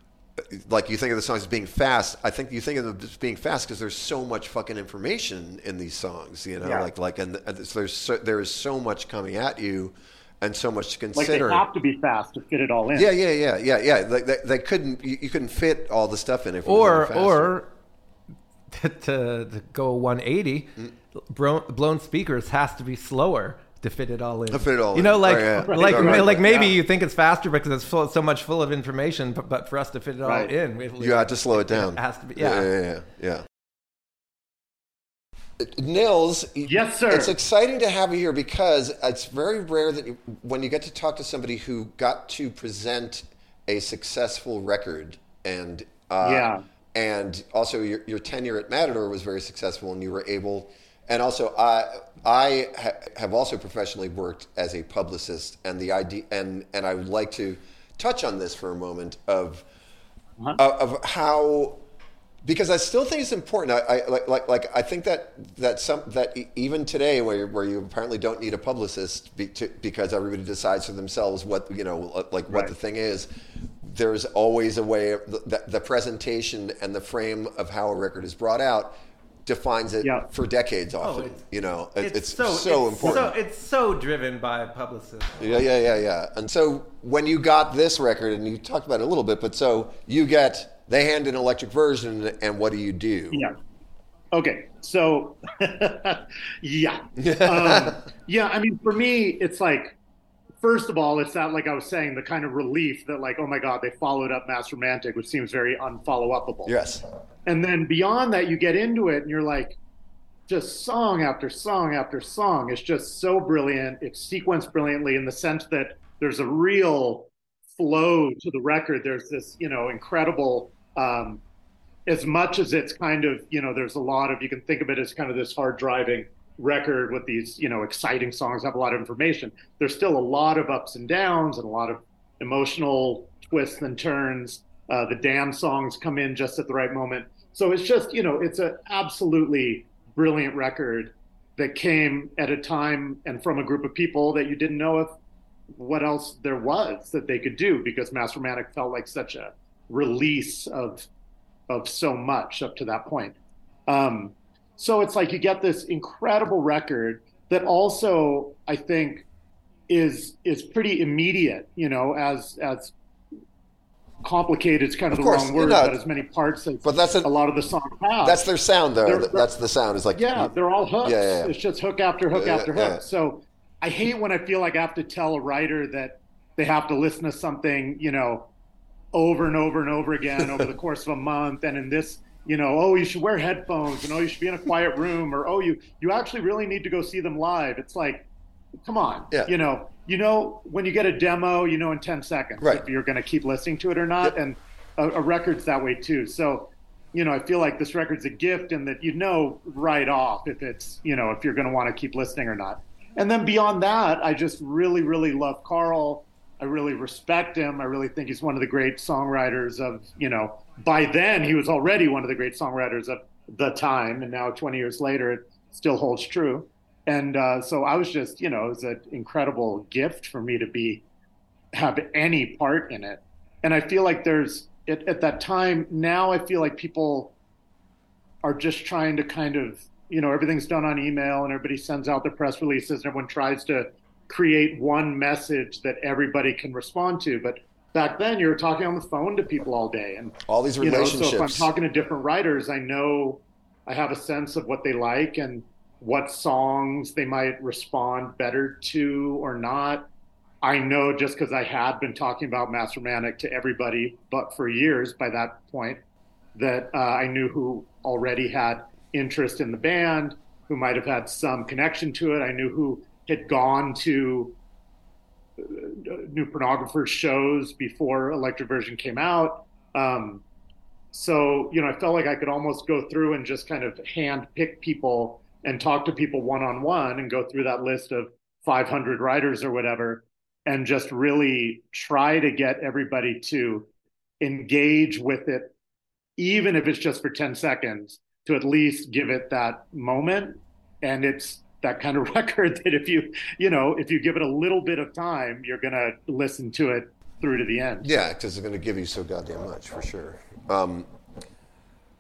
Speaker 2: Like you think of the songs as being fast, I think you think of them as being fast because there's so much fucking information in these songs, you know,
Speaker 3: Yeah.
Speaker 2: like like and, and so there's so, there is so much coming at you, and so much to
Speaker 3: Like
Speaker 2: consider.
Speaker 3: they have to be fast to fit it all in.
Speaker 2: yeah, yeah, yeah, yeah, yeah. Like they, they couldn't, you, you couldn't fit all the stuff in if it was
Speaker 1: Or
Speaker 2: any faster.
Speaker 1: or to, to, to go one eighty,
Speaker 2: Mm.
Speaker 1: bro- blown speakers has to be slower to to fit it all in.
Speaker 2: To fit it all
Speaker 1: you
Speaker 2: in.
Speaker 1: know, like
Speaker 2: Right, yeah.
Speaker 1: like
Speaker 2: Right, right,
Speaker 1: like
Speaker 2: right.
Speaker 1: maybe
Speaker 3: Yeah.
Speaker 1: you think it's faster because it's full, so much full of information, but, but for us to fit it all
Speaker 3: Right.
Speaker 1: in, we,
Speaker 2: You have to slow it down.
Speaker 1: It has to be,
Speaker 2: Yeah,
Speaker 1: yeah.
Speaker 2: yeah, yeah. yeah. Nils,
Speaker 3: Yes, sir.
Speaker 2: It's exciting to have you here because it's very rare that you, when you get to talk to somebody who got to present a successful record, and uh,
Speaker 3: Yeah.
Speaker 2: and also your, your tenure at Matador was very successful, and you were able. And also, I I ha, have also professionally worked as a publicist, and the idea, and and I would like to touch on this for a moment of
Speaker 3: Uh-huh.
Speaker 2: of, of how. Because I still think it's important. I, I like, like, like I think that that some that e- even today, where where you apparently don't need a publicist be, to, because everybody decides for themselves what you know, like what
Speaker 3: Right.
Speaker 2: the thing is. There's always a way. Of the, the presentation and the frame of how a record is brought out defines it
Speaker 3: Yeah.
Speaker 2: for decades. Often,
Speaker 1: it's-
Speaker 2: you know, it, it's,
Speaker 1: so,
Speaker 2: so
Speaker 1: it's
Speaker 2: important.
Speaker 1: So, it's so driven by publicists.
Speaker 2: Yeah, yeah, yeah, yeah. And so when you got this record, and you talked about it a little bit, but so you get. They hand an electric version, and what do you do?
Speaker 3: Yeah. Okay. So, yeah. Um, yeah. I mean, for me, it's like, first of all, it's that, like I was saying, the kind of relief that, like, oh my God, they followed up Mass Romantic, which seems very unfollow-upable.
Speaker 2: Yes.
Speaker 3: And then beyond that, you get into it and you're like, just song after song after song. It's just so brilliant. It's sequenced brilliantly in the sense that there's a real flow to the record. There's this, you know, incredible, um, as much as it's kind of, you know, there's a lot of, you can think of it as kind of this hard driving record with these, you know, exciting songs, have a lot of information. There's still a lot of ups and downs and a lot of emotional twists and turns. Uh, the damn songs come in just at the right moment. So it's just, you know, it's an absolutely brilliant record that came at a time and from a group of people that you didn't know if what else there was that they could do, because Mass Romantic felt like such a release of of so much up to that point. Um, so it's like you get this incredible record that also, I think, is is pretty immediate, you know, as as complicated, it's kind of,
Speaker 2: Of
Speaker 3: the
Speaker 2: course,
Speaker 3: wrong word,
Speaker 2: you know,
Speaker 3: but as many parts as
Speaker 2: but that's a-
Speaker 3: a lot of the songs have.
Speaker 2: That's their sound, though.
Speaker 3: They're-
Speaker 2: That's the sound. Is like
Speaker 3: Yeah, they're all hooks.
Speaker 2: Yeah, yeah, yeah.
Speaker 3: It's just hook after hook
Speaker 2: Yeah,
Speaker 3: after
Speaker 2: yeah.
Speaker 3: hook. So I hate when I feel like I have to tell a writer that they have to listen to something, you know, over and over and over again over the course of a month. And in this, you know, oh, you should wear headphones, and oh, you should be in a quiet room, or oh, you you actually really need to go see them live. It's like, come on,
Speaker 2: Yeah.
Speaker 3: you know, you know, when you get a demo, you know, in ten seconds
Speaker 2: Right.
Speaker 3: if you're going to keep listening to it or not.
Speaker 2: Yep.
Speaker 3: And a, a record's that way too. So, you know, I feel like this record's a gift, and that you know right off if it's, you know, if you're going to want to keep listening or not. And then beyond that, I just really, really love Carl. I really respect him. I really think he's one of the great songwriters of, you know, by then he was already one of the great songwriters of the time. And now twenty years later, it still holds true. And uh, so I was just, you know, it was an incredible gift for me to be, have any part in it. And I feel like there's, at, at that time, now I feel like people are just trying to kind of, you know, everything's done on email and everybody sends out their press releases and everyone tries to create one message that everybody can respond to. But back then you were talking on the phone to people all day, and
Speaker 2: all these
Speaker 3: you know,
Speaker 2: relationships.
Speaker 3: so if I'm talking to different writers, I know I have a sense of what they like and what songs they might respond better to or not. I know just because I had been talking about Mass Romantic to everybody, but for years by that point, that uh, I knew who already had interest in the band, who might have had some connection to it. I knew who had gone to uh, New Pornographers shows before Electric Version came out. Um, so, you know, I felt like I could almost go through and just kind of hand pick people and talk to people one-on-one and go through that list of five hundred writers or whatever, and just really try to get everybody to engage with it, even if it's just for ten seconds, to at least give it that moment. And it's that kind of record that if you, you know, if you give it a little bit of time, you're going to listen to it through to the end.
Speaker 2: Yeah, because they're going to give you so goddamn much, for sure. Um,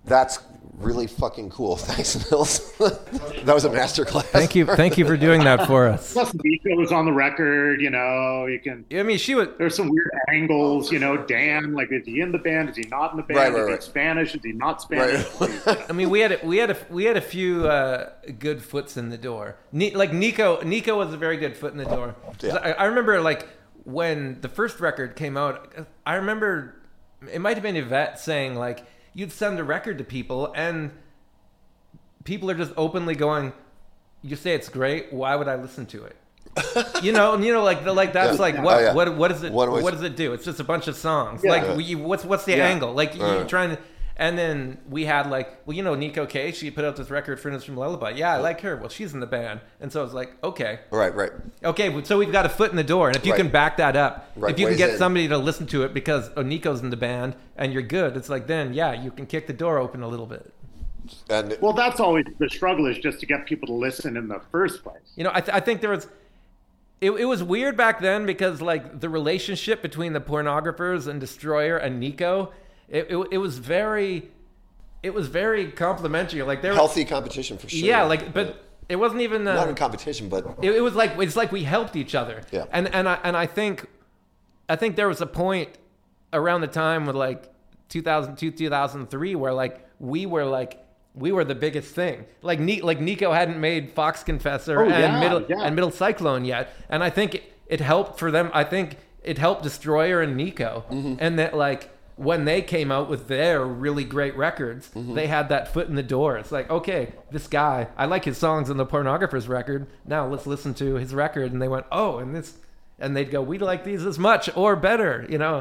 Speaker 2: That's really fucking cool. Thanks, Nils. That was a masterclass.
Speaker 1: Thank you, thank you for doing that for us.
Speaker 3: Plus, Nico was on the record. You know, you can.
Speaker 1: I mean, she was.
Speaker 3: There's some weird angles. You know, Dan, like, is he in the band? Is he not in the band?
Speaker 2: Right, right,
Speaker 3: is
Speaker 2: right.
Speaker 3: he Spanish? Is he not Spanish?
Speaker 2: Right.
Speaker 1: I mean, we had a, we had a we had a few uh, good foots in the door. Ni- like Nico, Nico was a very good foot in the door. 'Cause
Speaker 2: Yeah.
Speaker 1: I, I remember like when the first record came out. I remember it might have been Yvette saying like you'd send a record to people and people are just openly going, "You say it's great. Why would I listen to it?" you know, and you know, like the, like that's
Speaker 2: Yeah.
Speaker 1: like what
Speaker 2: Oh, yeah.
Speaker 1: what what does it
Speaker 2: What
Speaker 1: what,
Speaker 2: was-
Speaker 1: does it do? It's just a bunch of songs.
Speaker 3: Yeah.
Speaker 1: Like we, what's what's the
Speaker 3: Yeah.
Speaker 1: angle? Like
Speaker 2: Uh.
Speaker 1: you're trying to. And then we had like, well, you know, Nico K. She put out this record, Friends from Lullaby. Yeah, I like her. Well, she's in the band, and so I was like, okay,
Speaker 2: Right, right.
Speaker 1: okay. So we've got a foot in the door, and if you
Speaker 2: Right.
Speaker 1: can back that up,
Speaker 2: Right,
Speaker 1: if you can
Speaker 2: ways
Speaker 1: get
Speaker 2: in.
Speaker 1: somebody to listen to it because oh, Nico's in the band and you're good, it's like then yeah, you can kick the door open a little bit.
Speaker 2: And
Speaker 3: Well, that's always the struggle, is just to get people to listen in the first place.
Speaker 1: You know, I, th- I think there was. It, it was weird back then because like the relationship between the Pornographers and Destroyer and Nico, it it, it was very, it was very complimentary. Like there was,
Speaker 2: healthy competition for sure.
Speaker 1: yeah, like but it wasn't even uh,
Speaker 2: not in competition, but
Speaker 1: it, it was like it's like we helped each other.
Speaker 2: Yeah.
Speaker 1: And and I and I think, I think there was a point around the time with like two thousand two, two thousand three where like we were like. We were the biggest thing. Like Ni- like Nico hadn't made Fox Confessor
Speaker 3: Oh,
Speaker 1: and
Speaker 3: yeah,
Speaker 1: Middle
Speaker 3: yeah.
Speaker 1: and Middle Cyclone yet, and I think it, it helped for them. I think it helped Destroyer and Nico,
Speaker 2: Mm-hmm.
Speaker 1: and that like when they came out with their really great records,
Speaker 2: Mm-hmm.
Speaker 1: they had that foot in the door. It's like, okay, this guy, I like his songs on the Pornographers record. Now let's listen to his record, and they went, oh, and this, and they'd go, we like these as much or better, you know.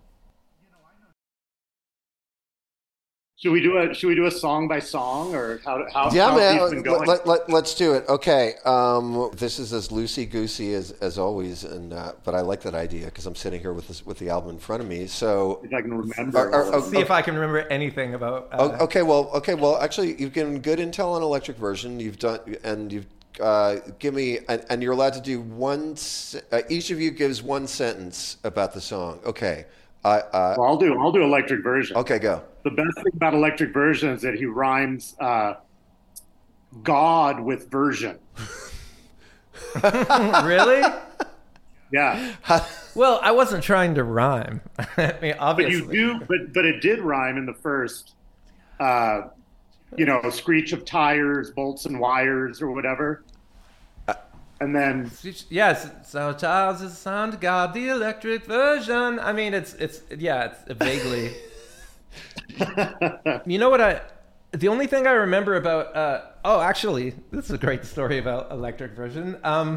Speaker 3: Should we do a Should we do a song by song, or how how?
Speaker 2: yeah,
Speaker 3: how
Speaker 2: man.
Speaker 3: have these been
Speaker 2: Let,
Speaker 3: going?
Speaker 2: let, let, let's do it. Okay. Um, this is as loosey goosey as, as always, and uh, but I like that idea because I'm sitting here with this, with the album in front of me. So
Speaker 3: if I can remember.
Speaker 2: Are- are-
Speaker 3: all of
Speaker 2: are-
Speaker 3: it.
Speaker 1: See if I can remember anything about. Uh,
Speaker 2: Oh, okay, well, okay, well, actually, you've given good intel on Electric Version. You've done, and you've uh, give me, and, and you're allowed to do one. se- Uh, each of you gives one sentence about the song. Okay, uh, uh,
Speaker 3: Well, I'll do I'll do Electric Version.
Speaker 2: okay, go.
Speaker 3: The best thing about Electric Version is that he rhymes uh, God with version.
Speaker 1: really?
Speaker 3: Yeah,
Speaker 1: Well, I wasn't trying to rhyme. I mean,
Speaker 3: but
Speaker 1: obviously.
Speaker 3: you do, but but it did rhyme in the first. Uh, you know, screech of tires, bolts and wires, or whatever. And then
Speaker 1: Yes, so Charles is the sound of God, the electric version. I mean, it's it's yeah, it's vaguely. You know what I? The only thing I remember about. Uh, oh, actually, this is a great story about electric version. Um,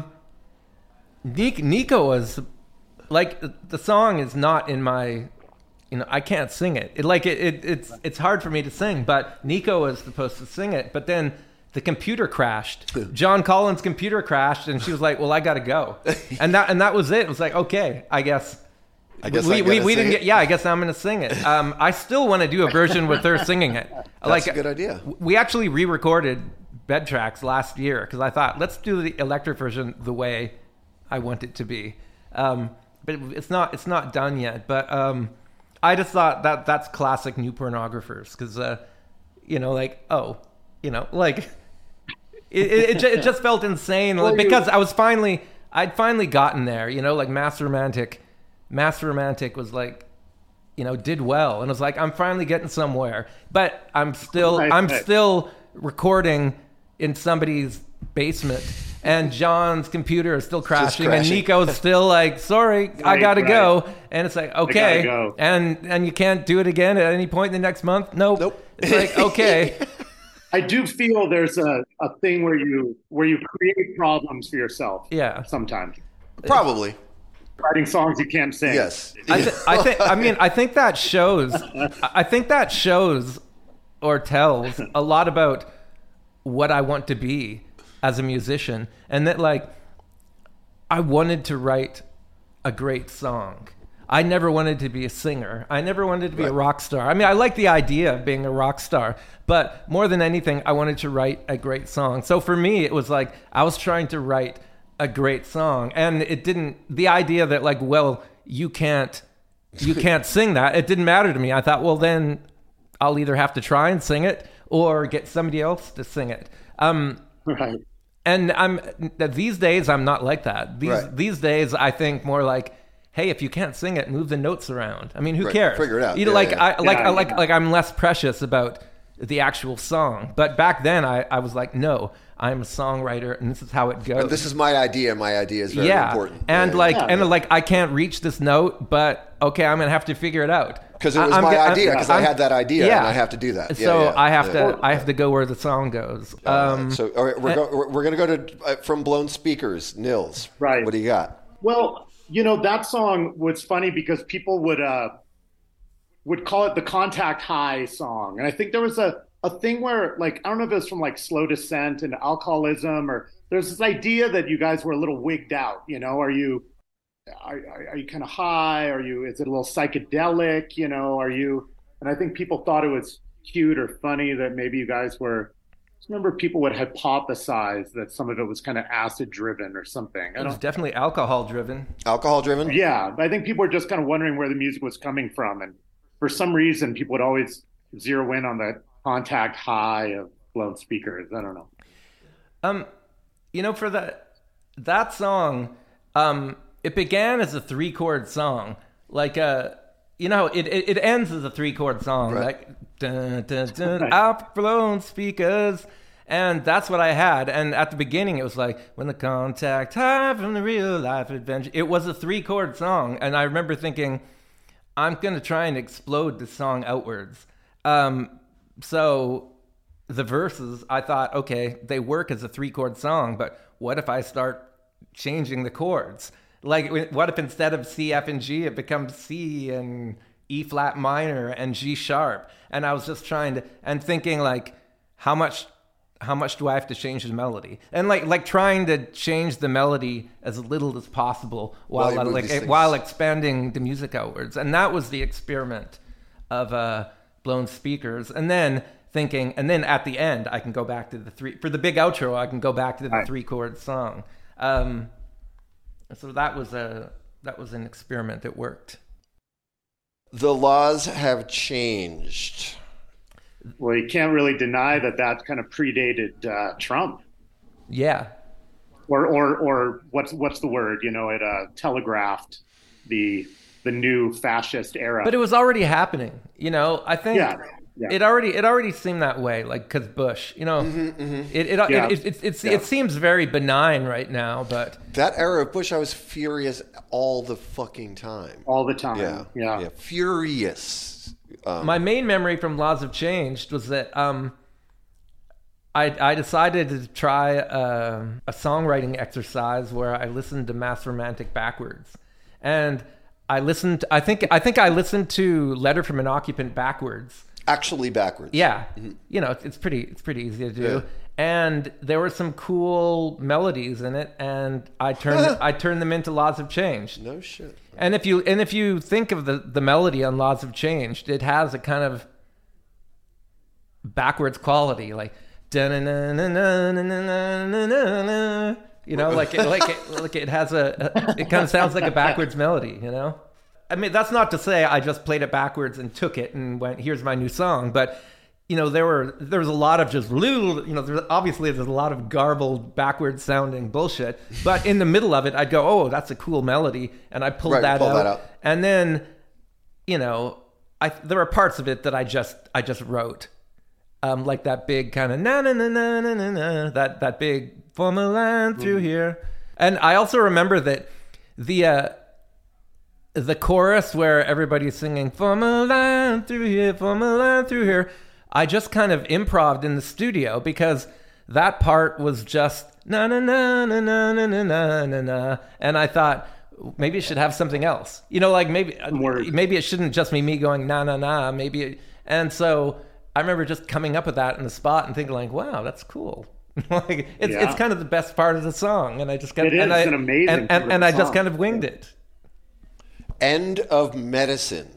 Speaker 1: Nic- Nico was like the song is not in my. You know, I can't sing it. It like it, it it's it's hard for me to sing, but Nico was supposed to sing it, but then the computer crashed. John Collins' computer crashed, and she was like, "Well, I got to go," and that and that was it. It was like, okay, I guess.
Speaker 2: I guess
Speaker 1: we
Speaker 2: I
Speaker 1: we,
Speaker 2: gotta
Speaker 1: we didn't
Speaker 2: sing
Speaker 1: get.
Speaker 2: it.
Speaker 1: Yeah, I guess I'm going to sing it. Um, I still want to do a version with her singing it.
Speaker 2: That's
Speaker 1: like
Speaker 2: a good idea.
Speaker 1: We actually re-recorded Bed Tracks last year because I thought let's do the electric version the way I want it to be. Um, but it's not it's not done yet. But um, I just thought that that's classic New Pornographers because uh, you know, like oh, you know, like it it, it, ju- it just felt insane like,
Speaker 3: Well, you-
Speaker 1: because I was finally I'd finally gotten there. You know, like Mass Romantic. Mass Romantic was like, you know, did well, and it was like I'm finally getting somewhere, but I'm still
Speaker 3: Right,
Speaker 1: I'm
Speaker 3: right.
Speaker 1: still recording in somebody's basement, and John's computer is still crashing, and
Speaker 2: crashing.
Speaker 1: Nico's still like, sorry, I
Speaker 3: Right,
Speaker 1: gotta
Speaker 3: right.
Speaker 1: go, and it's like okay,
Speaker 3: go.
Speaker 1: and and you can't do it again at any point in the next month. Nope.
Speaker 2: Nope.
Speaker 1: It's like okay,
Speaker 3: I do feel there's a, a thing where you where you create problems for yourself.
Speaker 1: Yeah.
Speaker 3: Sometimes
Speaker 2: Probably.
Speaker 3: writing songs you can't sing.
Speaker 2: Yes.
Speaker 1: I, th- I think. I mean, I think that shows. I think that shows or tells a lot about what I want to be as a musician, and that like I wanted to write a great song. I never wanted to be a singer. I never wanted to be a
Speaker 2: Right.
Speaker 1: rock star. I mean, I like the idea of being a rock star, but more than anything, I wanted to write a great song. So for me, it was like I was trying to write a great song, and it didn't. The idea that like, well, you can't, you can't sing that. It didn't matter to me. I thought, well, then I'll either have to try and sing it or get somebody else to sing it. Um,
Speaker 3: Right.
Speaker 1: And I'm these days I'm not like that. These
Speaker 2: Right.
Speaker 1: these days I think more like, hey, if you can't sing it, move the notes around. I mean, who
Speaker 2: Right.
Speaker 1: cares?
Speaker 2: Figure it out.
Speaker 1: You know,
Speaker 2: Yeah,
Speaker 1: like
Speaker 2: yeah.
Speaker 1: I like
Speaker 3: Yeah,
Speaker 1: I like
Speaker 3: yeah.
Speaker 1: like I'm less precious about the actual song. But back then I, I was like, no, I'm a songwriter and this is how it goes.
Speaker 2: And this is my idea. My idea is very
Speaker 1: yeah.
Speaker 2: important.
Speaker 1: And
Speaker 2: Yeah,
Speaker 1: like
Speaker 3: yeah.
Speaker 1: and like I can't reach this note, but okay, I'm gonna have to figure it out.
Speaker 2: because it was
Speaker 1: I- I'm
Speaker 2: my
Speaker 1: go- I'm-
Speaker 2: idea. Because I
Speaker 1: I'm-
Speaker 2: had that idea,
Speaker 1: yeah.
Speaker 2: and I have to do that. Yeah,
Speaker 1: So
Speaker 2: yeah,
Speaker 1: I have
Speaker 2: yeah.
Speaker 1: to I have to go where the song goes.
Speaker 2: All right,
Speaker 1: Um,
Speaker 2: so all right, we're, go, we're, we're going to go to uh, from Blown Speakers, Nils.
Speaker 3: Right.
Speaker 2: What do you got?
Speaker 3: Well, you know, that song was funny because people would uh would call it the Contact High song. And I think there was a, a thing where, like, I don't know if it was from like Slow Descent and alcoholism, or there's this idea that you guys were a little wigged out, you know, are you are, are, are you kind of high? Are you, is it a little psychedelic? You know, are you, and I think people thought it was cute or funny that maybe you guys were, I just remember people would hypothesize that some of it was kind of acid driven or something. I
Speaker 1: it was
Speaker 3: don't,
Speaker 1: definitely alcohol driven.
Speaker 2: Alcohol driven?
Speaker 3: yeah, I think people were just kind of wondering where the music was coming from. And for some reason, people would always zero in on the Contact High of Blown Speakers. I don't know.
Speaker 1: Um, you know, for that that song, um, it began as a three chord song. Like, uh, you know, it, it it ends as a three chord song,
Speaker 2: Right.
Speaker 1: like dun, dun, dun,
Speaker 3: Right.
Speaker 1: out blown speakers, and that's what I had. And at the beginning, it was like when the contact high from the real life adventure. It was a three chord song, and I remember thinking, I'm gonna try and explode this song outwards. Um, so the verses, I thought, okay, they work as a three chord song, but what if I start changing the chords? Like, what if instead of C, F, and G, it becomes C and E flat minor and G sharp? And I was just trying to, and thinking like, how much, how much do I have to change the melody? And like, like trying to change the melody as little as possible while,
Speaker 2: While you move
Speaker 1: like,
Speaker 2: these things.
Speaker 1: while expanding the music outwards. And that was the experiment of uh, Blown Speakers. And then thinking, and then at the end, I can go back to the three, for the big outro, I can go back to the
Speaker 3: Right.
Speaker 1: three chord song. Um, so that was a, that was an experiment that worked.
Speaker 2: The laws have changed.
Speaker 3: Well, you can't really deny that that kind of predated uh, Trump,
Speaker 1: Yeah.
Speaker 3: or or or what's what's the word? You know, it uh, telegraphed the the new fascist era.
Speaker 1: But it was already happening, you know. I think
Speaker 3: Yeah, yeah.
Speaker 1: it already it already seemed that way, like because Bush, you know, it it,
Speaker 3: Yeah.
Speaker 1: it, it, it, it's
Speaker 3: Yeah.
Speaker 1: it seems very benign right now, but
Speaker 2: That era of Bush, I was furious all the fucking time.
Speaker 3: all the time.
Speaker 2: Yeah,
Speaker 3: yeah.
Speaker 2: yeah, furious. Um,
Speaker 1: my main memory from Laws Have Changed was that um, I I decided to try a, a songwriting exercise where I listened to Mass Romantic backwards, and I listened. I think I think I listened to Letter from an Occupant backwards.
Speaker 2: actually backwards.
Speaker 1: Yeah, you know, it's, it's pretty it's pretty easy to do.
Speaker 2: Yeah.
Speaker 1: And there were some cool melodies in it, and I turned I turned them into Laws Have Changed.
Speaker 2: No shit.
Speaker 1: And if you and if you think of the, the melody on Laws Have Changed, it has a kind of backwards quality, like da-na-na-na-na-na-na-na-na-na. You know, like it, like it, like it has a, a it kind of sounds like a backwards melody. You know, I mean that's not to say I just played it backwards and took it and went, here's my new song, but. You know, there were there was a lot of just little, you know, there, obviously there's a lot of garbled, backwards sounding bullshit. But in the middle of it, I'd go, oh, that's a cool melody, and I pulled
Speaker 2: Right,
Speaker 1: that,
Speaker 2: pull
Speaker 1: out.
Speaker 2: that out.
Speaker 1: And then, you know, I there were parts of it that I just I just wrote, um, like that big kind of na na na na na na na, that that big form a line through here. And I also remember that the. Uh, the chorus where everybody's singing form a line through here, form a line through here. I just kind of improv'd in the studio because that part was just na na na na na na na na na na, and I thought maybe it should have something else. You know, like maybe
Speaker 3: Word.
Speaker 1: maybe it shouldn't just be me going na na na. Maybe, it, and so I remember just coming up with that in the spot and thinking like, wow, that's cool. Like it's
Speaker 3: Yeah.
Speaker 1: it's kind of the best part of the song, and I just got
Speaker 3: It is
Speaker 1: and I,
Speaker 3: an amazing
Speaker 1: and,
Speaker 3: part
Speaker 1: and,
Speaker 3: of
Speaker 1: and
Speaker 3: the
Speaker 1: I just
Speaker 3: song.
Speaker 1: kind of winged it.
Speaker 2: End of Medicine.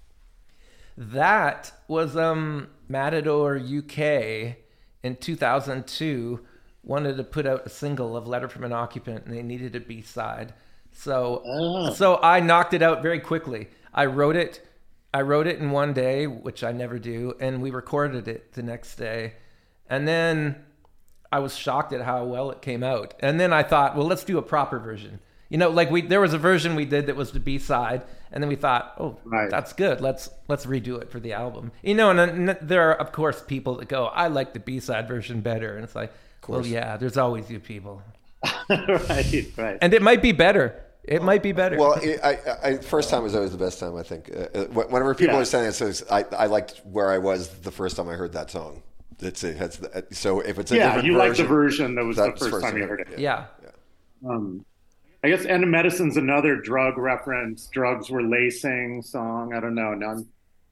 Speaker 1: That was um, Matador U K in two thousand two wanted to put out a single of Letter from an Occupant, and they needed a B-side. So,
Speaker 3: Oh.
Speaker 1: so I knocked it out very quickly. I wrote it I wrote it in one day, which I never do, and we recorded it the next day. And then I was shocked at how well it came out. And then I thought, well, let's do a proper version. You know, like we there was a version we did that was the B-side, and then we thought, oh,
Speaker 3: Right.
Speaker 1: that's good. Let's let's redo it for the album. You know, and then there are, of course, people that go, I like the B-side version better. And it's like, well, yeah, there's always you people.
Speaker 3: right, right.
Speaker 1: And it might be better. It might be better.
Speaker 2: Well, it, I, I, first time was always the best time, I think. Uh, whenever people
Speaker 3: Yeah.
Speaker 2: are saying it, so it's- I, I liked where I was the first time I heard that song. It's a, it's the, so if it's a
Speaker 3: yeah,
Speaker 2: different
Speaker 3: you
Speaker 2: version,
Speaker 3: like the version that was the
Speaker 2: that's
Speaker 3: first time you heard it.
Speaker 1: yeah.
Speaker 3: Um, I guess End of Medicine's another drug reference. Drugs were lacing song. I don't know. None.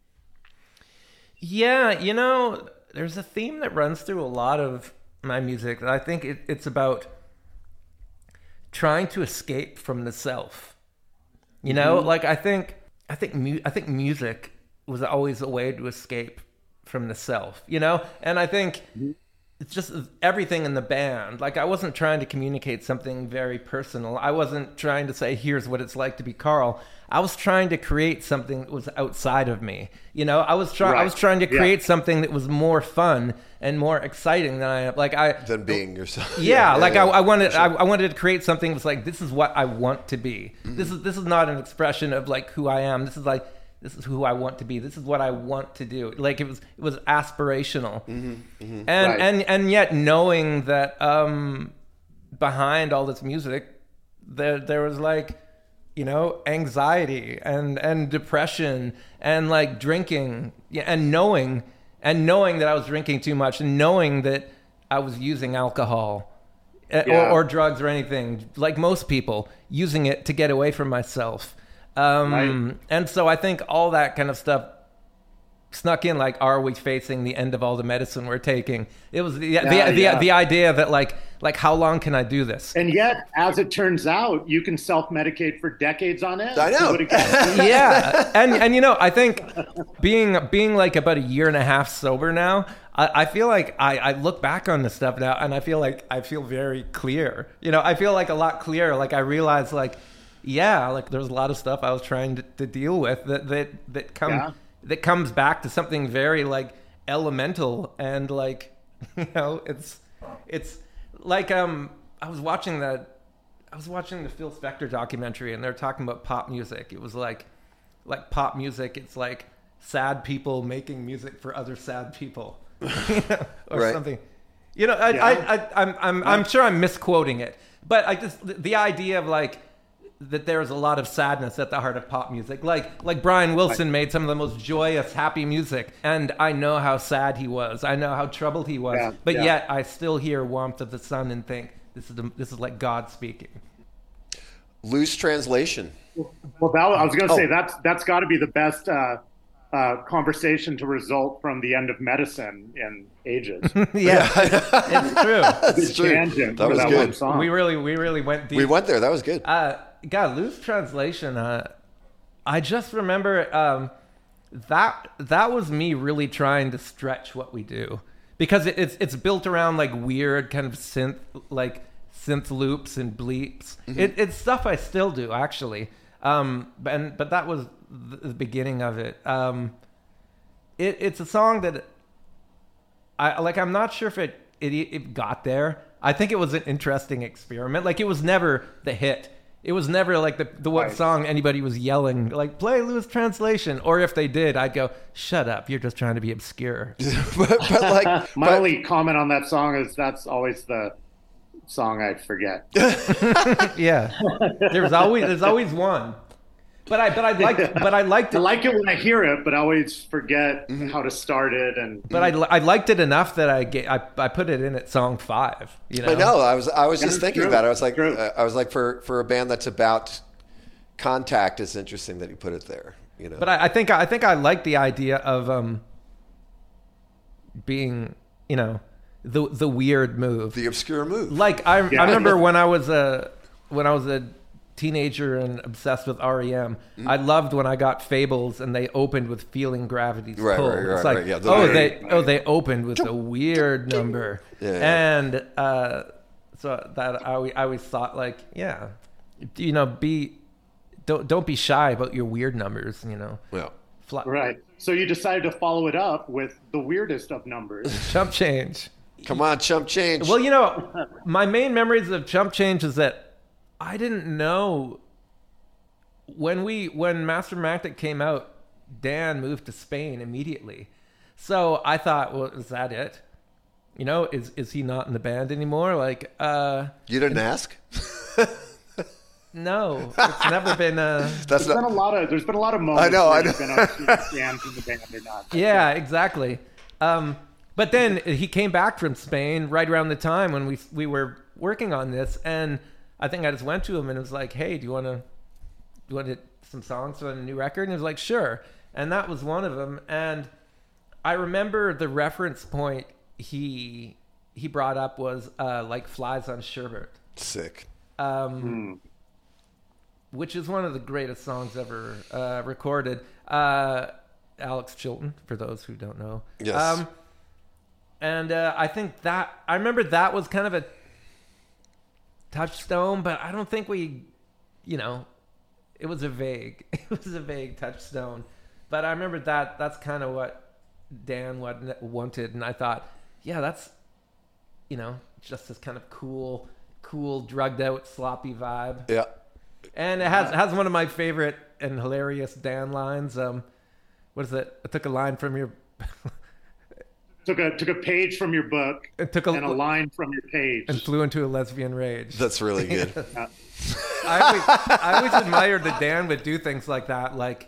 Speaker 1: Yeah, you know, there's a theme that runs through a lot of my music. I think it, it's about trying to escape from the self. You know,
Speaker 3: Mm-hmm.
Speaker 1: like I think I think mu- I think music was always a way to escape from the self, you know? And I think
Speaker 3: Mm-hmm.
Speaker 1: it's just everything in the band. Like I wasn't trying to communicate something very personal. I wasn't trying to say here's what it's like to be Carl. I was trying to create something that was outside of me. You know, I was trying I
Speaker 3: Right.
Speaker 1: was trying to
Speaker 3: Yeah.
Speaker 1: create something that was more fun and more exciting than I like I
Speaker 2: than being yourself.
Speaker 1: yeah, like
Speaker 2: yeah,
Speaker 1: I, I wanted,
Speaker 2: sure.
Speaker 1: I, I wanted to create something that was like, this is what I want to be.
Speaker 2: Mm-hmm.
Speaker 1: This is this is not an expression of like who I am. This is like this is who I want to be. This is what I want to do. Like it was, it was aspirational,
Speaker 2: Mm-hmm,
Speaker 1: and
Speaker 3: Right.
Speaker 1: and and yet knowing that um, behind all this music, there there was like, you know, anxiety and and depression and like drinking, yeah, and knowing and knowing that I was drinking too much and knowing that I was using alcohol uh,
Speaker 3: Yeah.
Speaker 1: or, or drugs or anything, like most people, using it to get away from myself. Um,
Speaker 3: Right.
Speaker 1: And so I think all that kind of stuff snuck in, like, are we facing the end of all the medicine we're taking? It was the
Speaker 3: Yeah,
Speaker 1: the, the,
Speaker 3: yeah.
Speaker 1: the idea that like like how long can I do this?
Speaker 3: And yet, as it turns out, you can self-medicate for decades on end.
Speaker 2: I know.
Speaker 3: Do it again.
Speaker 1: Yeah, and and you know, I think being being like about a year and a half sober now, I, I feel like I, I look back on this stuff now, and I feel like I feel very clear. You know, I feel like a lot clearer. Like I realize, like, yeah, like there's a lot of stuff I was trying to, to deal with that that that come
Speaker 3: Yeah.
Speaker 1: that comes back to something very like elemental and like, you know, it's it's like um I was watching that. I was watching the Phil Spector documentary, and they're talking about pop music. It was like, like pop music. It's like sad people making music for other sad people, you know, or
Speaker 2: Right.
Speaker 1: something. You know, I,
Speaker 3: Yeah.
Speaker 1: I, I, I'm, I'm, I'm sure I'm misquoting it, but I just the, the idea of like that there is a lot of sadness at the heart of pop music. Like, like Brian Wilson made some of the most joyous, happy music, and I know how sad he was. I know how troubled he was,
Speaker 3: Yeah,
Speaker 1: but
Speaker 3: yeah.
Speaker 1: yet I still hear "Warmth of the Sun" and think this is the, this is like God speaking.
Speaker 2: Loose translation.
Speaker 3: Well, that, I was going to
Speaker 2: Oh.
Speaker 3: say that's that's got to be the best uh, uh, conversation to result from the end of medicine in ages.
Speaker 1: Yeah, it's true.
Speaker 2: That's
Speaker 3: Good
Speaker 2: true.
Speaker 3: tangent
Speaker 2: That
Speaker 3: for
Speaker 2: was
Speaker 3: that
Speaker 2: good.
Speaker 3: one song.
Speaker 1: We really, we really went deep.
Speaker 2: We went there. That was good.
Speaker 1: Uh, God, loose translation. Uh, I just remember um, that that was me really trying to stretch what we do, because it, it's it's built around like weird kind of synth like synth loops and bleeps. It, it's stuff I still do actually, um, but and, but that was the, the beginning of it. Um, it. It's a song that I like. I'm not sure if it, it it got there. I think it was an interesting experiment. Like it was never the hit. It was never like the the what
Speaker 3: Right.
Speaker 1: song anybody was yelling like play loose translation. Or if they did, I'd go shut up. You're just trying to be obscure.
Speaker 2: but, but like,
Speaker 3: My
Speaker 2: but-
Speaker 3: only comment on that song is that's always the song I forget.
Speaker 1: Yeah, there's always there's always one. But I but I liked but I liked
Speaker 3: I
Speaker 1: it.
Speaker 3: like it when I hear it, but I always forget how to start it. And
Speaker 1: But I, li- I liked it enough that I, ga- I I put it in at song five. You know.
Speaker 2: I know. I was. I was just
Speaker 3: it's
Speaker 2: thinking
Speaker 3: true.
Speaker 2: about it. I was like.
Speaker 3: True.
Speaker 2: Uh, I was like, for for a band that's about contact, it's interesting that you put it there. You know.
Speaker 1: But I, I think I think I like the idea of um being, you know, the the weird move.
Speaker 2: the obscure move.
Speaker 1: Like I
Speaker 3: Yeah.
Speaker 1: I remember when I was a when I was a teenager and obsessed with R E M.
Speaker 2: Mm-hmm.
Speaker 1: I loved when I got Fables and they opened with Feeling Gravity's
Speaker 2: Right,
Speaker 1: Pull.
Speaker 2: right, right,
Speaker 1: it's like,
Speaker 2: right, yeah, the
Speaker 1: oh,
Speaker 2: weird-
Speaker 1: they oh they opened with a weird number,
Speaker 2: Yeah, yeah.
Speaker 1: and uh, so that I always, I always thought like, yeah, you know, be don't don't be shy about your weird numbers, you know.
Speaker 2: yeah.
Speaker 1: Fly-
Speaker 3: Right. So you decided to follow it up with the weirdest of numbers.
Speaker 1: Chump Change.
Speaker 2: Come on, chump change.
Speaker 1: Well, you know, my main memories of Chump Change is that I didn't know when we when Master Magnetic came out, Dan moved to Spain immediately. So I thought, well, is that it? You know, is is he not in the band anymore? Like, uh,
Speaker 2: you didn't ask?
Speaker 1: no, it's never been. Uh,
Speaker 2: That's
Speaker 3: There's
Speaker 2: not.
Speaker 3: been a lot of there's been a lot of moments
Speaker 2: I know,
Speaker 3: where
Speaker 2: I know.
Speaker 3: you've been unsure Dan's in the band or not.
Speaker 1: yeah, exactly. Um, but then he came back from Spain right around the time when we we were working on this, and I think I just went to him and was like, "Hey, do you want to do you want to some songs on a new record?" And he was like, "Sure." And that was one of them. And I remember the reference point he he brought up was uh, like Flies on Sherbet,
Speaker 2: Sick.
Speaker 1: um,
Speaker 3: Hmm.
Speaker 1: which is one of the greatest songs ever uh, recorded. Uh, Alex Chilton, for those who don't know.
Speaker 2: Yes.
Speaker 1: Um, and uh, I think that I remember that was kind of a touchstone, but I don't think we, you know, it was a vague, it was a vague touchstone. But I remember that that's kind of what Dan wa- wanted, and I thought, yeah, that's, you know, just this kind of cool, cool, drugged out, sloppy vibe.
Speaker 2: Yeah.
Speaker 1: And it has has one of my favorite and hilarious Dan lines. Um, what is it? I took a line from your.
Speaker 3: Took a took a page from your book
Speaker 1: It took a,
Speaker 3: and a line from your page.
Speaker 1: and flew into a lesbian rage.
Speaker 2: That's really good.
Speaker 3: Uh,
Speaker 1: I always, I always admired that Dan would do things like that. Like,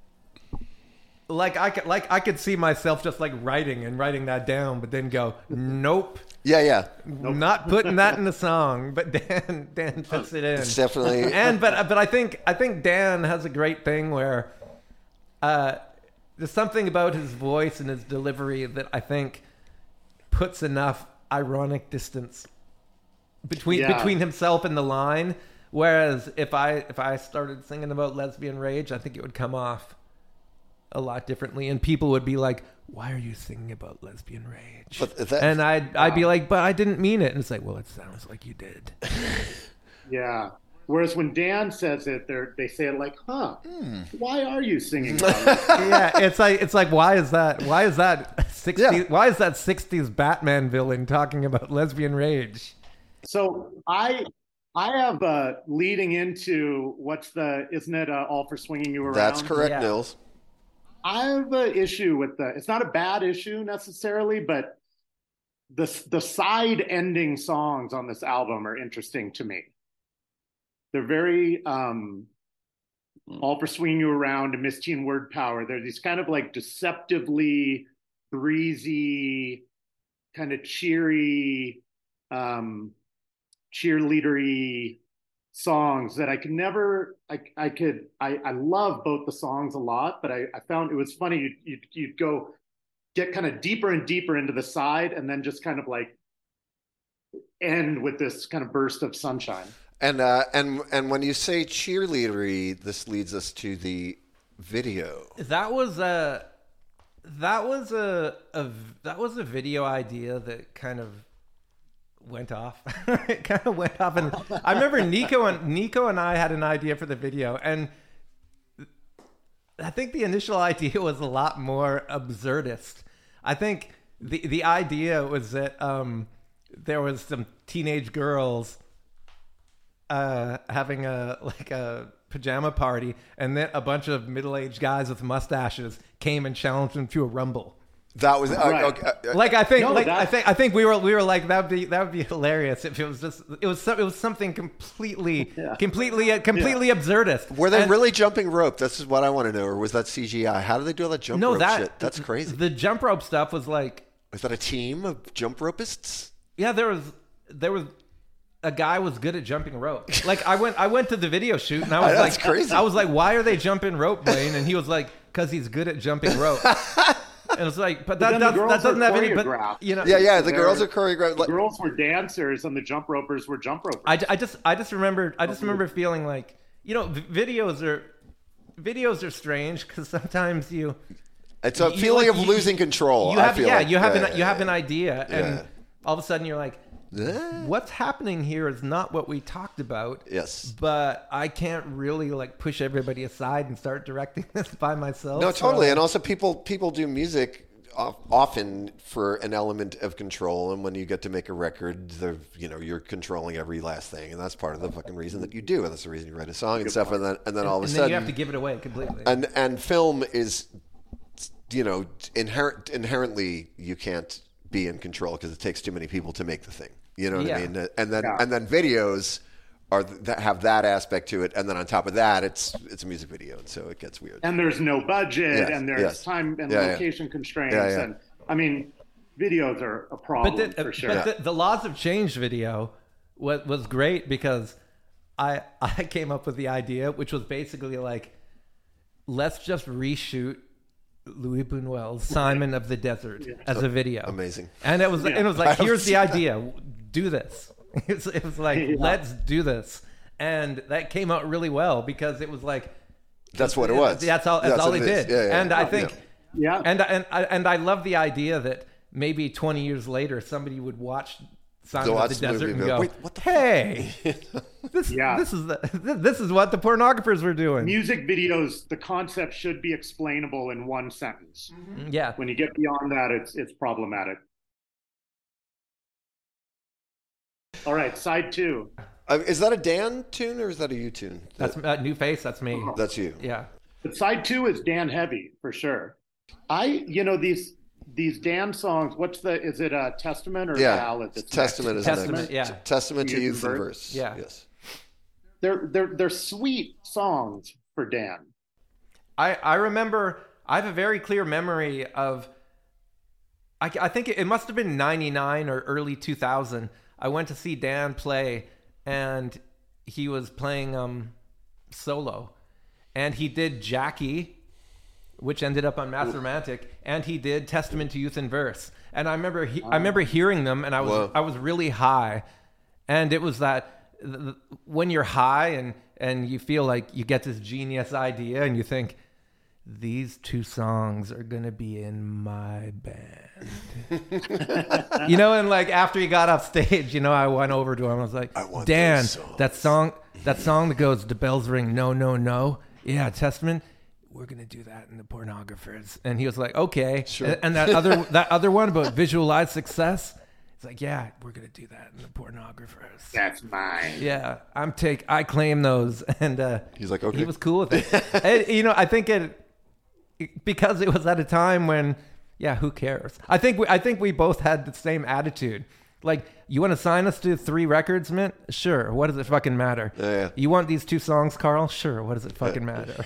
Speaker 1: like I could, like I could see myself just like writing and writing that down, but then go, nope,
Speaker 2: Yeah, yeah.
Speaker 1: not putting that in the song. But Dan, Dan puts it in.
Speaker 2: It's definitely.
Speaker 1: And but but I think I think Dan has a great thing where uh, there's something about his voice and his delivery that I think puts enough ironic distance between
Speaker 3: Yeah.
Speaker 1: between himself and the line. Whereas if I if I started singing about lesbian rage, I think it would come off a lot differently, and people would be like, "Why are you singing about lesbian rage?"
Speaker 2: But that-
Speaker 1: and I'd I'd be like, "But I didn't mean it." And it's like, "Well, it sounds like you did."
Speaker 3: yeah. Whereas when Dan says it, they they say it like, "Huh?
Speaker 2: Hmm.
Speaker 3: Why are you singing about it?"
Speaker 1: Yeah, it's like it's like why is that why is that sixties
Speaker 2: Yeah.
Speaker 1: why is that sixties Batman villain talking about lesbian rage?
Speaker 3: So I I have uh, leading into what's the isn't it uh, all for swinging you around?
Speaker 2: That's correct,
Speaker 1: Yeah.
Speaker 2: Nils.
Speaker 3: I have an issue with the. It's not a bad issue necessarily, but the the side ending songs on this album are interesting to me. They're very um, all for swinging you around and Miss Teen Word Power. They're these kind of like deceptively breezy, kind of cheery, um, cheerleadery songs that I could never, I, I could, I, I love both the songs a lot, but I, I found it was funny. You'd, you'd, you'd go get kind of deeper and deeper into the side and then just kind of like end with this kind of burst of sunshine.
Speaker 2: And uh, and and when you say cheerleadery, this leads us to the video.
Speaker 1: That was a that was a, a that was a video idea that kind of went off. It kind of went off, and I remember Nico and Nico and I had an idea for the video, and I think the initial idea was a lot more absurdist. I think the the idea was that um, there was some teenage girls uh, having a like a pajama party, and then a bunch of middle-aged guys with mustaches came and challenged them to a rumble.
Speaker 2: That was uh,
Speaker 3: Right.
Speaker 2: okay, uh,
Speaker 1: Like I think,
Speaker 3: No,
Speaker 1: like
Speaker 3: that-
Speaker 1: I think, I think we were we were like that would be that would be hilarious if it was just it was some, it was something completely
Speaker 3: Yeah.
Speaker 1: completely uh, completely absurdist.
Speaker 2: Were they
Speaker 1: And-
Speaker 2: really jumping rope? This is what I want to know. Or was that C G I? How do they do all that jump
Speaker 1: No,
Speaker 2: rope
Speaker 1: that
Speaker 2: shit? That's crazy.
Speaker 1: The jump rope stuff was like,
Speaker 2: Was that a team of jump ropists?
Speaker 1: yeah, there was there was a guy was good at jumping rope. Like I went I went to the video shoot and I was
Speaker 2: That's
Speaker 1: like
Speaker 2: crazy.
Speaker 1: I was like, why are they jumping rope, Blaine? And he was like, because he's good at jumping rope. And it's like, but that
Speaker 3: then the
Speaker 1: does,
Speaker 3: girls
Speaker 1: that doesn't
Speaker 3: are
Speaker 1: have any. But
Speaker 3: choreographed.
Speaker 1: you know,
Speaker 2: Yeah, yeah. The
Speaker 3: They're-
Speaker 2: girls are choreographed.
Speaker 3: The
Speaker 2: Like,
Speaker 3: girls were dancers and the jump ropers were jump ropers.
Speaker 1: I, I just I just remember I just remember feeling like, you know, v- videos are videos are strange because sometimes you
Speaker 2: it's a
Speaker 1: you-
Speaker 2: feeling
Speaker 1: like,
Speaker 2: of
Speaker 1: you-
Speaker 2: losing control.
Speaker 1: you
Speaker 2: I
Speaker 1: have
Speaker 2: feel
Speaker 1: yeah
Speaker 2: like.
Speaker 1: you have
Speaker 2: Yeah,
Speaker 1: an you have an idea and
Speaker 2: Yeah.
Speaker 1: all of a sudden you're like,
Speaker 2: Eh?
Speaker 1: what's happening here is not what we talked about.
Speaker 2: Yes.
Speaker 1: But I can't really like push everybody aside and start directing this by myself.
Speaker 2: No,
Speaker 1: so-
Speaker 2: totally. And also, people people do music of- often for an element of control. And when you get to make a record, the you know you're controlling every last thing, and that's part of the fucking reason that you do, and that's the reason you write a song and stuff. And then and then all of a
Speaker 1: and then
Speaker 2: sudden,
Speaker 1: you have to give it away completely.
Speaker 2: and and film is, you know, inherent inherently you can't be in control because it takes too many people to make the thing. You know what
Speaker 1: Yeah.
Speaker 2: I mean? And then
Speaker 3: Yeah.
Speaker 2: and then videos are th- that have that aspect to it, and then on top of that, it's it's a music video, and so it gets weird.
Speaker 3: And there's no budget,
Speaker 2: Yes,
Speaker 3: and there's
Speaker 2: yes.
Speaker 3: time and
Speaker 2: Yeah, yeah.
Speaker 3: location constraints,
Speaker 2: Yeah, yeah.
Speaker 3: and I mean, videos are a problem
Speaker 1: but the,
Speaker 3: for sure.
Speaker 1: but the, the laws of change video was, was great because I I came up with the idea, which was basically like, let's just reshoot Louis Buñuel's Simon of the Desert as a video.
Speaker 2: Amazing.
Speaker 1: And it was and it was
Speaker 2: I
Speaker 1: like,
Speaker 2: haven't
Speaker 1: here's the
Speaker 2: seen that.
Speaker 1: idea, do this. It's, it was like,
Speaker 3: Yeah.
Speaker 1: let's do this, and that came out really well because it was like,
Speaker 2: That's what it was.
Speaker 1: that's all. That's,
Speaker 2: That's
Speaker 1: all
Speaker 2: what
Speaker 1: they
Speaker 2: it is.
Speaker 1: did.
Speaker 2: Yeah, yeah,
Speaker 1: and
Speaker 2: yeah.
Speaker 1: I think.
Speaker 3: yeah,
Speaker 1: And and I, and I love the idea that maybe twenty years later somebody would watch Simon
Speaker 2: They'll
Speaker 1: of the
Speaker 2: watch the movie
Speaker 1: Desert
Speaker 2: and
Speaker 1: and
Speaker 2: go,
Speaker 1: go,
Speaker 2: "Wait, what the
Speaker 1: "Hey, this
Speaker 3: Yeah.
Speaker 1: this is the this is what the pornographers were doing."
Speaker 3: music videos, the concept should be explainable in one sentence.
Speaker 1: Yeah,
Speaker 3: When you get beyond that, it's it's problematic. All right, side two.
Speaker 2: Uh, is that a Dan tune or is that a you tune?
Speaker 1: that's uh, New Face. That's me.
Speaker 2: That's you.
Speaker 1: Yeah,
Speaker 3: But side two is Dan heavy for sure. I, you know, these these Dan songs. What's the? Is it a Testament or
Speaker 2: Yeah.
Speaker 3: Ballad? that's
Speaker 2: Testament
Speaker 3: next?
Speaker 2: is
Speaker 1: Testament,
Speaker 2: next.
Speaker 1: yeah.
Speaker 2: T- Testament to
Speaker 3: Youth
Speaker 2: youth
Speaker 3: and
Speaker 2: and
Speaker 3: verse.
Speaker 2: verse.
Speaker 1: Yeah.
Speaker 2: Yes.
Speaker 3: They're they're they're sweet songs for Dan.
Speaker 1: I I remember. I have a very clear memory of. I, I think it, it must have been ninety-nine or early two thousand. I went to see Dan play, and he was playing um, solo, and he did Jackie, which ended up on Master Romantic, and he did Testament to Youth and Verse. And I remember, he, I remember hearing them, and I was
Speaker 2: Whoa.
Speaker 1: I was really high, and it was that th- th- when you're high and and you feel like you get this genius idea, and you think, these two songs are gonna be in my band. You know, and like after he got off stage, you know, I went over to him. I was like,
Speaker 2: I want
Speaker 1: Dan,
Speaker 2: those songs."
Speaker 1: that song, that song that goes, "The bells ring, no, no, no." Yeah, Testament. We're gonna do that in the Pornographers. And he was like, okay.
Speaker 2: Sure.
Speaker 1: And, and that other that other one about visualized success. It's like, yeah, we're gonna do that in the Pornographers.
Speaker 3: That's mine.
Speaker 1: Yeah, I'm take. I claim those, and uh,
Speaker 2: He's like, okay.
Speaker 1: he was cool with it. And, you know, I think it because it was at a time when, yeah, who cares? I think we, I think we both had the same attitude. Like, you want to sign us to three records, Mint? Sure. What does it fucking matter?
Speaker 2: Yeah, yeah.
Speaker 1: You want these two songs, Carl? Sure. What does it fucking matter?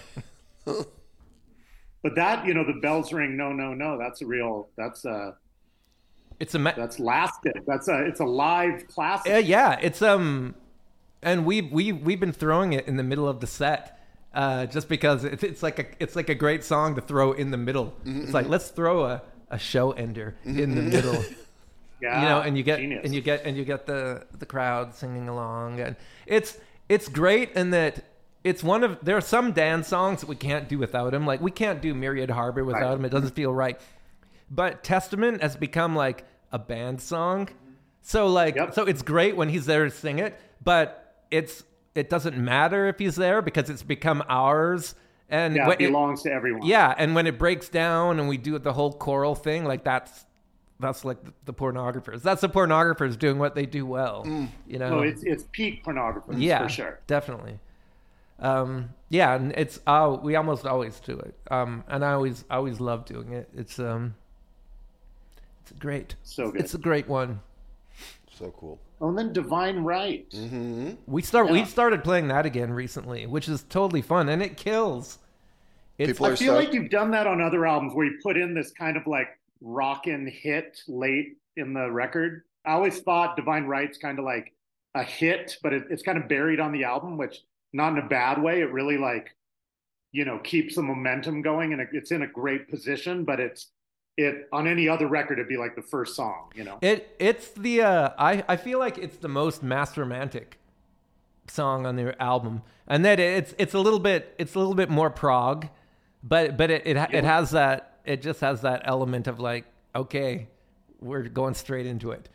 Speaker 3: But that, you know, the bells ring, no, no, no. That's a real. That's a.
Speaker 1: It's a ma-
Speaker 3: That's lasted. That's a. It's a live classic.
Speaker 1: Uh, yeah, it's um, and we we we've been throwing it in the middle of the set, uh, just because it's, it's like a it's like a great song to throw in the middle.
Speaker 2: Mm-hmm.
Speaker 1: It's like, let's throw a, a show ender in the middle,
Speaker 3: Yeah,
Speaker 1: you know, and you get
Speaker 3: genius.
Speaker 1: and you get and you get the the crowd singing along, and it's it's great in that it's one of there are some Dan songs that we can't do without him. Like, we can't do Myriad Harbor without
Speaker 3: Right.
Speaker 1: him. It doesn't feel right. But Testament has become like a band song. So like
Speaker 3: Yep.
Speaker 1: so it's great when he's there to sing it, but it's it doesn't matter if he's there because it's become ours. And
Speaker 3: Yeah,
Speaker 1: when
Speaker 3: it
Speaker 1: it-
Speaker 3: belongs to everyone.
Speaker 1: yeah, and when it breaks down and we do the whole choral thing, like that's that's like the, the Pornographers. That's the Pornographers doing what they do well. You know.
Speaker 3: No, it's it's peak pornography.
Speaker 1: yeah,
Speaker 3: for sure.
Speaker 1: definitely. Um, yeah, and it's uh, we almost always do it. Um, and I always I always love doing it. It's um it's great.
Speaker 3: So good.
Speaker 1: It's a great one.
Speaker 2: So cool.
Speaker 3: Oh, and then Divine Right.
Speaker 2: Mm-hmm.
Speaker 1: We start we
Speaker 3: Yeah.
Speaker 1: started playing that again recently, which is totally fun, and it kills. It's
Speaker 2: People
Speaker 3: I
Speaker 2: are
Speaker 3: feel
Speaker 2: stoked.
Speaker 3: like you've done that on other albums where you put in this kind of like rockin' hit late in the record. I always thought Divine Right's kind of like a hit, but it, it's kind of buried on the album, which not in a bad way. It really like, you know, keeps the momentum going, and it, it's in a great position. But it's it on any other record, it'd be like the first song, you know.
Speaker 1: It it's the uh, I I feel like it's the most mass romantic song on the album, and that it's it's a little bit it's a little bit more prog, but but it it, ha- it has that it just has that element of like, okay, we're going straight into it.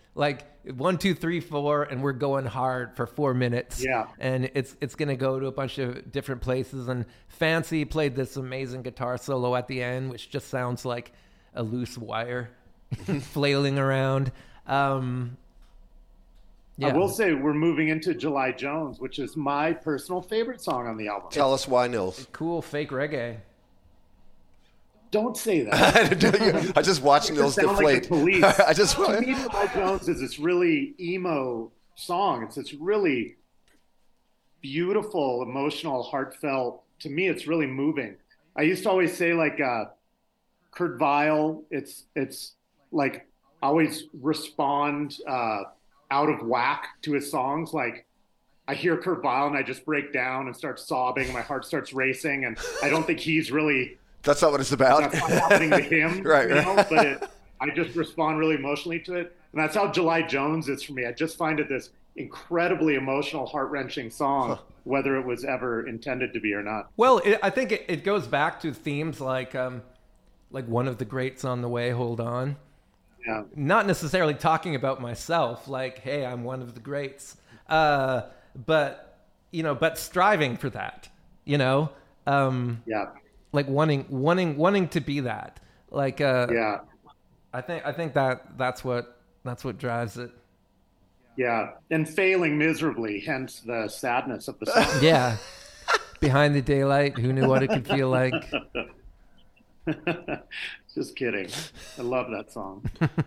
Speaker 1: Like one, two, three, four, and we're going hard for four minutes.
Speaker 3: Yeah.
Speaker 1: And it's it's gonna go to a bunch of different places. And Fancy played this amazing guitar solo at the end, which just sounds like a loose wire flailing around. Um, yeah.
Speaker 3: I will say we're moving into July Jones, which is my personal favorite song on the album.
Speaker 2: Tell us why, Nils.
Speaker 1: Cool fake reggae.
Speaker 3: Don't say that.
Speaker 2: I just watched Nils
Speaker 3: sound like
Speaker 2: deflate.
Speaker 3: the Police.
Speaker 2: I just
Speaker 3: To me, July Jones is this really emo song. It's this really beautiful, emotional, heartfelt. To me, it's really moving. I used to always say, like, uh, Kurt Weill, it's it's like I always respond uh, out of whack to his songs. Like, I hear Kurt Weill and I just break down and start sobbing and my heart starts racing. And I don't think he's really...
Speaker 2: That's not what it's about.
Speaker 3: That's not happening to him,
Speaker 2: right,
Speaker 3: you
Speaker 2: right.
Speaker 3: know? But it, I just respond really emotionally to it. And that's how July Jones is for me. I just find it this incredibly emotional, heart-wrenching song, huh. whether it was ever intended to be or not.
Speaker 1: Well, it, I think it, it goes back to themes like um, like One of the Greats on the Way, Hold On.
Speaker 3: Yeah.
Speaker 1: Not necessarily talking about myself, like, hey, I'm one of the greats. Uh, but, you know, but striving for that, you know? Um,
Speaker 3: yeah.
Speaker 1: Like wanting, wanting, wanting to be that. Like, uh,
Speaker 3: yeah.
Speaker 1: I think, I think that that's what, that's what drives it.
Speaker 3: Yeah. And failing miserably, hence the sadness of the song.
Speaker 1: Yeah. Behind the Daylight, who knew what it could feel like?
Speaker 3: Just kidding. I love that song.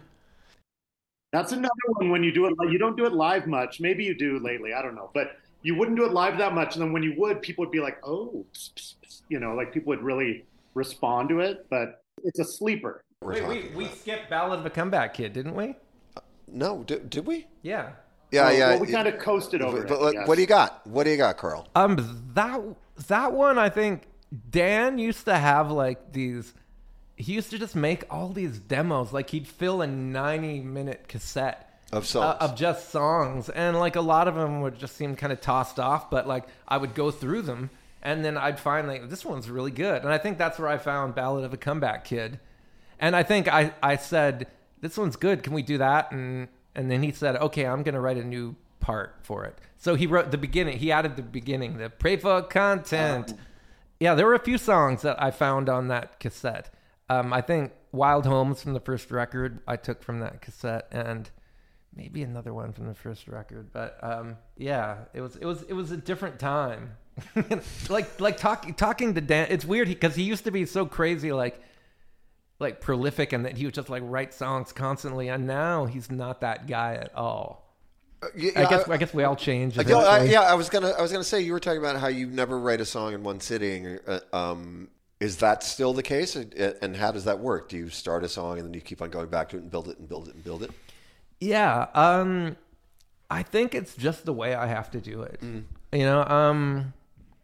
Speaker 3: That's another one when you do it. You don't do it live much. Maybe you do lately. I don't know. But you wouldn't do it live that much. And then when you would, people would be like, oh, pss, pss, pss. You know, like people would really respond to it. But it's a sleeper.
Speaker 1: Wait, we, we skipped Ballad of a Comeback Kid, didn't we?
Speaker 2: Uh, no, did, did we?
Speaker 1: Yeah.
Speaker 2: Yeah,
Speaker 3: well,
Speaker 2: yeah.
Speaker 3: Well, we kind of coasted over
Speaker 2: but,
Speaker 3: it.
Speaker 2: But,
Speaker 3: yes.
Speaker 2: What do you got? What do you got, Carl?
Speaker 1: Um, that that one, I think Dan used to have like these. He used to just make all these demos. Like he'd fill a ninety-minute cassette
Speaker 2: of songs,
Speaker 1: uh, of just songs, and like a lot of them would just seem kind of tossed off. But like I would go through them, and then I'd find like this one's really good. And I think that's where I found Ballad of a Comeback Kid. And I think I I said this one's good. Can we do that? And and then he said, okay, I'm gonna write a new part for it. So he wrote the beginning. He added the beginning, the pray for content. Um, yeah, there were a few songs that I found on that cassette. Um, I think Wild Homes from the first record I took from that cassette, and maybe another one from the first record. But um, yeah, it was it was it was a different time. like like talking talking to Dan, it's weird because he, he used to be so crazy, like like prolific, and that he would just like write songs constantly. And now he's not that guy at all. Uh, yeah, I guess I, I guess we all change.
Speaker 2: I, I, yeah, I was gonna I was gonna say you were talking about how you never write a song in one sitting. Uh, um, Is that still the case? And how does that work? Do you start a song and then you keep on going back to it and build it and build it and build it?
Speaker 1: Yeah. Um, I think it's just the way I have to do it. Mm. You know, um,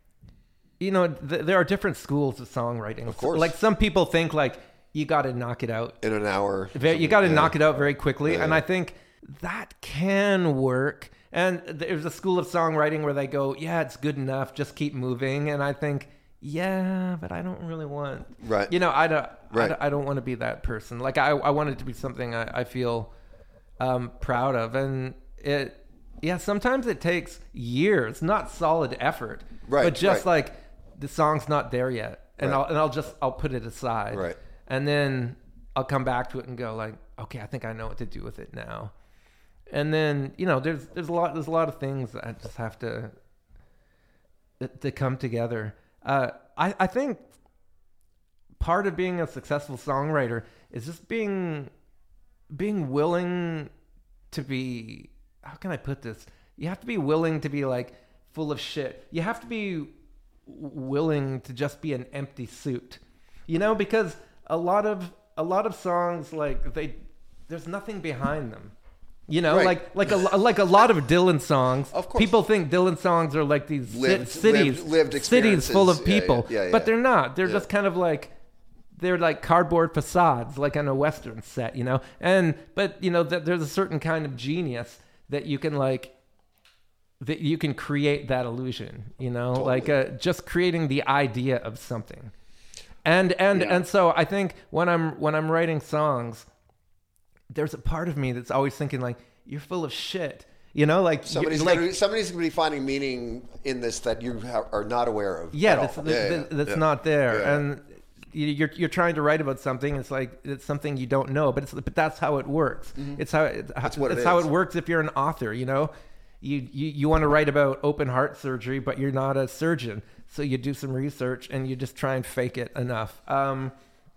Speaker 1: you know, th- there are different schools of songwriting.
Speaker 2: Of course.
Speaker 1: Like some people think like you got to knock it out
Speaker 2: in an hour.
Speaker 1: Very, you got to
Speaker 2: yeah.
Speaker 1: knock it out very quickly.
Speaker 2: Yeah.
Speaker 1: And I think that can work. And there's a school of songwriting where they go, yeah, it's good enough. Just keep moving. And I think, yeah, but I don't really want,
Speaker 2: right.
Speaker 1: You know, I don't,
Speaker 2: right.
Speaker 1: I don't, I don't want to be that person. Like I, I want it to be something I, I feel um, proud of. And it, yeah, sometimes it takes years, not solid effort,
Speaker 2: right,
Speaker 1: but just
Speaker 2: right.
Speaker 1: like the song's not there yet. And
Speaker 2: right.
Speaker 1: I'll, and I'll just, I'll put it aside.
Speaker 2: Right.
Speaker 1: And then I'll come back to it and go like, okay, I think I know what to do with it now. And then, you know, there's, there's a lot, there's a lot of things that I just have to, to come together. Uh, I, I think part of being a successful songwriter is just being being willing to be, how can I put this? You have to be willing to be like full of shit. You have to be willing to just be an empty suit, you know, because a lot of a lot of songs, like they there's nothing behind them. You know,
Speaker 2: right.
Speaker 1: like like a like a lot of Dylan songs.
Speaker 2: Of course.
Speaker 1: People think Dylan songs are like these
Speaker 2: lived,
Speaker 1: cities,
Speaker 2: lived, lived
Speaker 1: cities full of
Speaker 2: yeah,
Speaker 1: people,
Speaker 2: yeah, yeah,
Speaker 1: but
Speaker 2: yeah.
Speaker 1: they're not. They're
Speaker 2: yeah.
Speaker 1: just kind of like they're like cardboard facades, like on a Western set, you know. And but you know, th- there's a certain kind of genius that you can like that you can create that illusion, you know,
Speaker 2: totally.
Speaker 1: like uh, just creating the idea of something. And and
Speaker 3: Yeah.
Speaker 1: and so I think when I'm when I'm writing songs, there's a part of me that's always thinking like, you're full of shit. You know, like
Speaker 2: somebody's
Speaker 1: like,
Speaker 2: gonna be, somebody's going to be finding meaning in this that you ha- are not aware of.
Speaker 1: Yeah, that's,
Speaker 2: yeah,
Speaker 1: that,
Speaker 2: yeah,
Speaker 1: that's
Speaker 2: yeah.
Speaker 1: not there.
Speaker 2: Yeah.
Speaker 1: And you're you're trying to write about something. It's like it's something you don't know, but it's but that's how it works. Mm-hmm. It's how it,
Speaker 2: that's what
Speaker 1: it's
Speaker 2: it
Speaker 1: how
Speaker 2: is.
Speaker 1: it works if you're an author. You know, you you you want to write about open heart surgery, but you're not a surgeon, so you do some research and you just try and fake it enough. Um,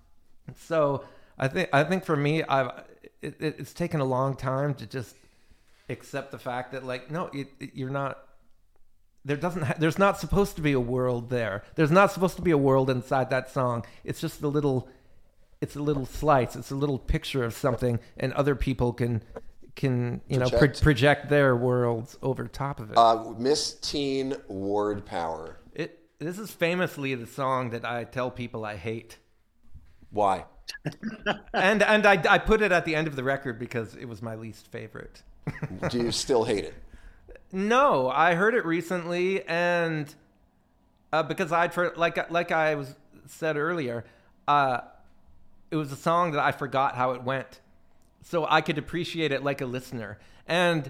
Speaker 1: so I think I think for me, I've it, it's taken a long time to just accept the fact that like no, it, it, you're not. There doesn't. Ha- there's not supposed to be a world there. There's not supposed to be a world inside that song. It's just a little. It's a little slice. It's a little picture of something, and other people can, can you project. know, pro- project their worlds over top of it.
Speaker 2: Uh, Miss Teen Ward Power.
Speaker 1: It. This is famously the song that I tell people I hate.
Speaker 2: Why?
Speaker 1: and and I I put it at the end of the record because it was my least favorite.
Speaker 2: Do you still hate it?
Speaker 1: No, I heard it recently, and uh, because I'd for, like like I was said earlier, uh, it was a song that I forgot how it went, so I could appreciate it like a listener. And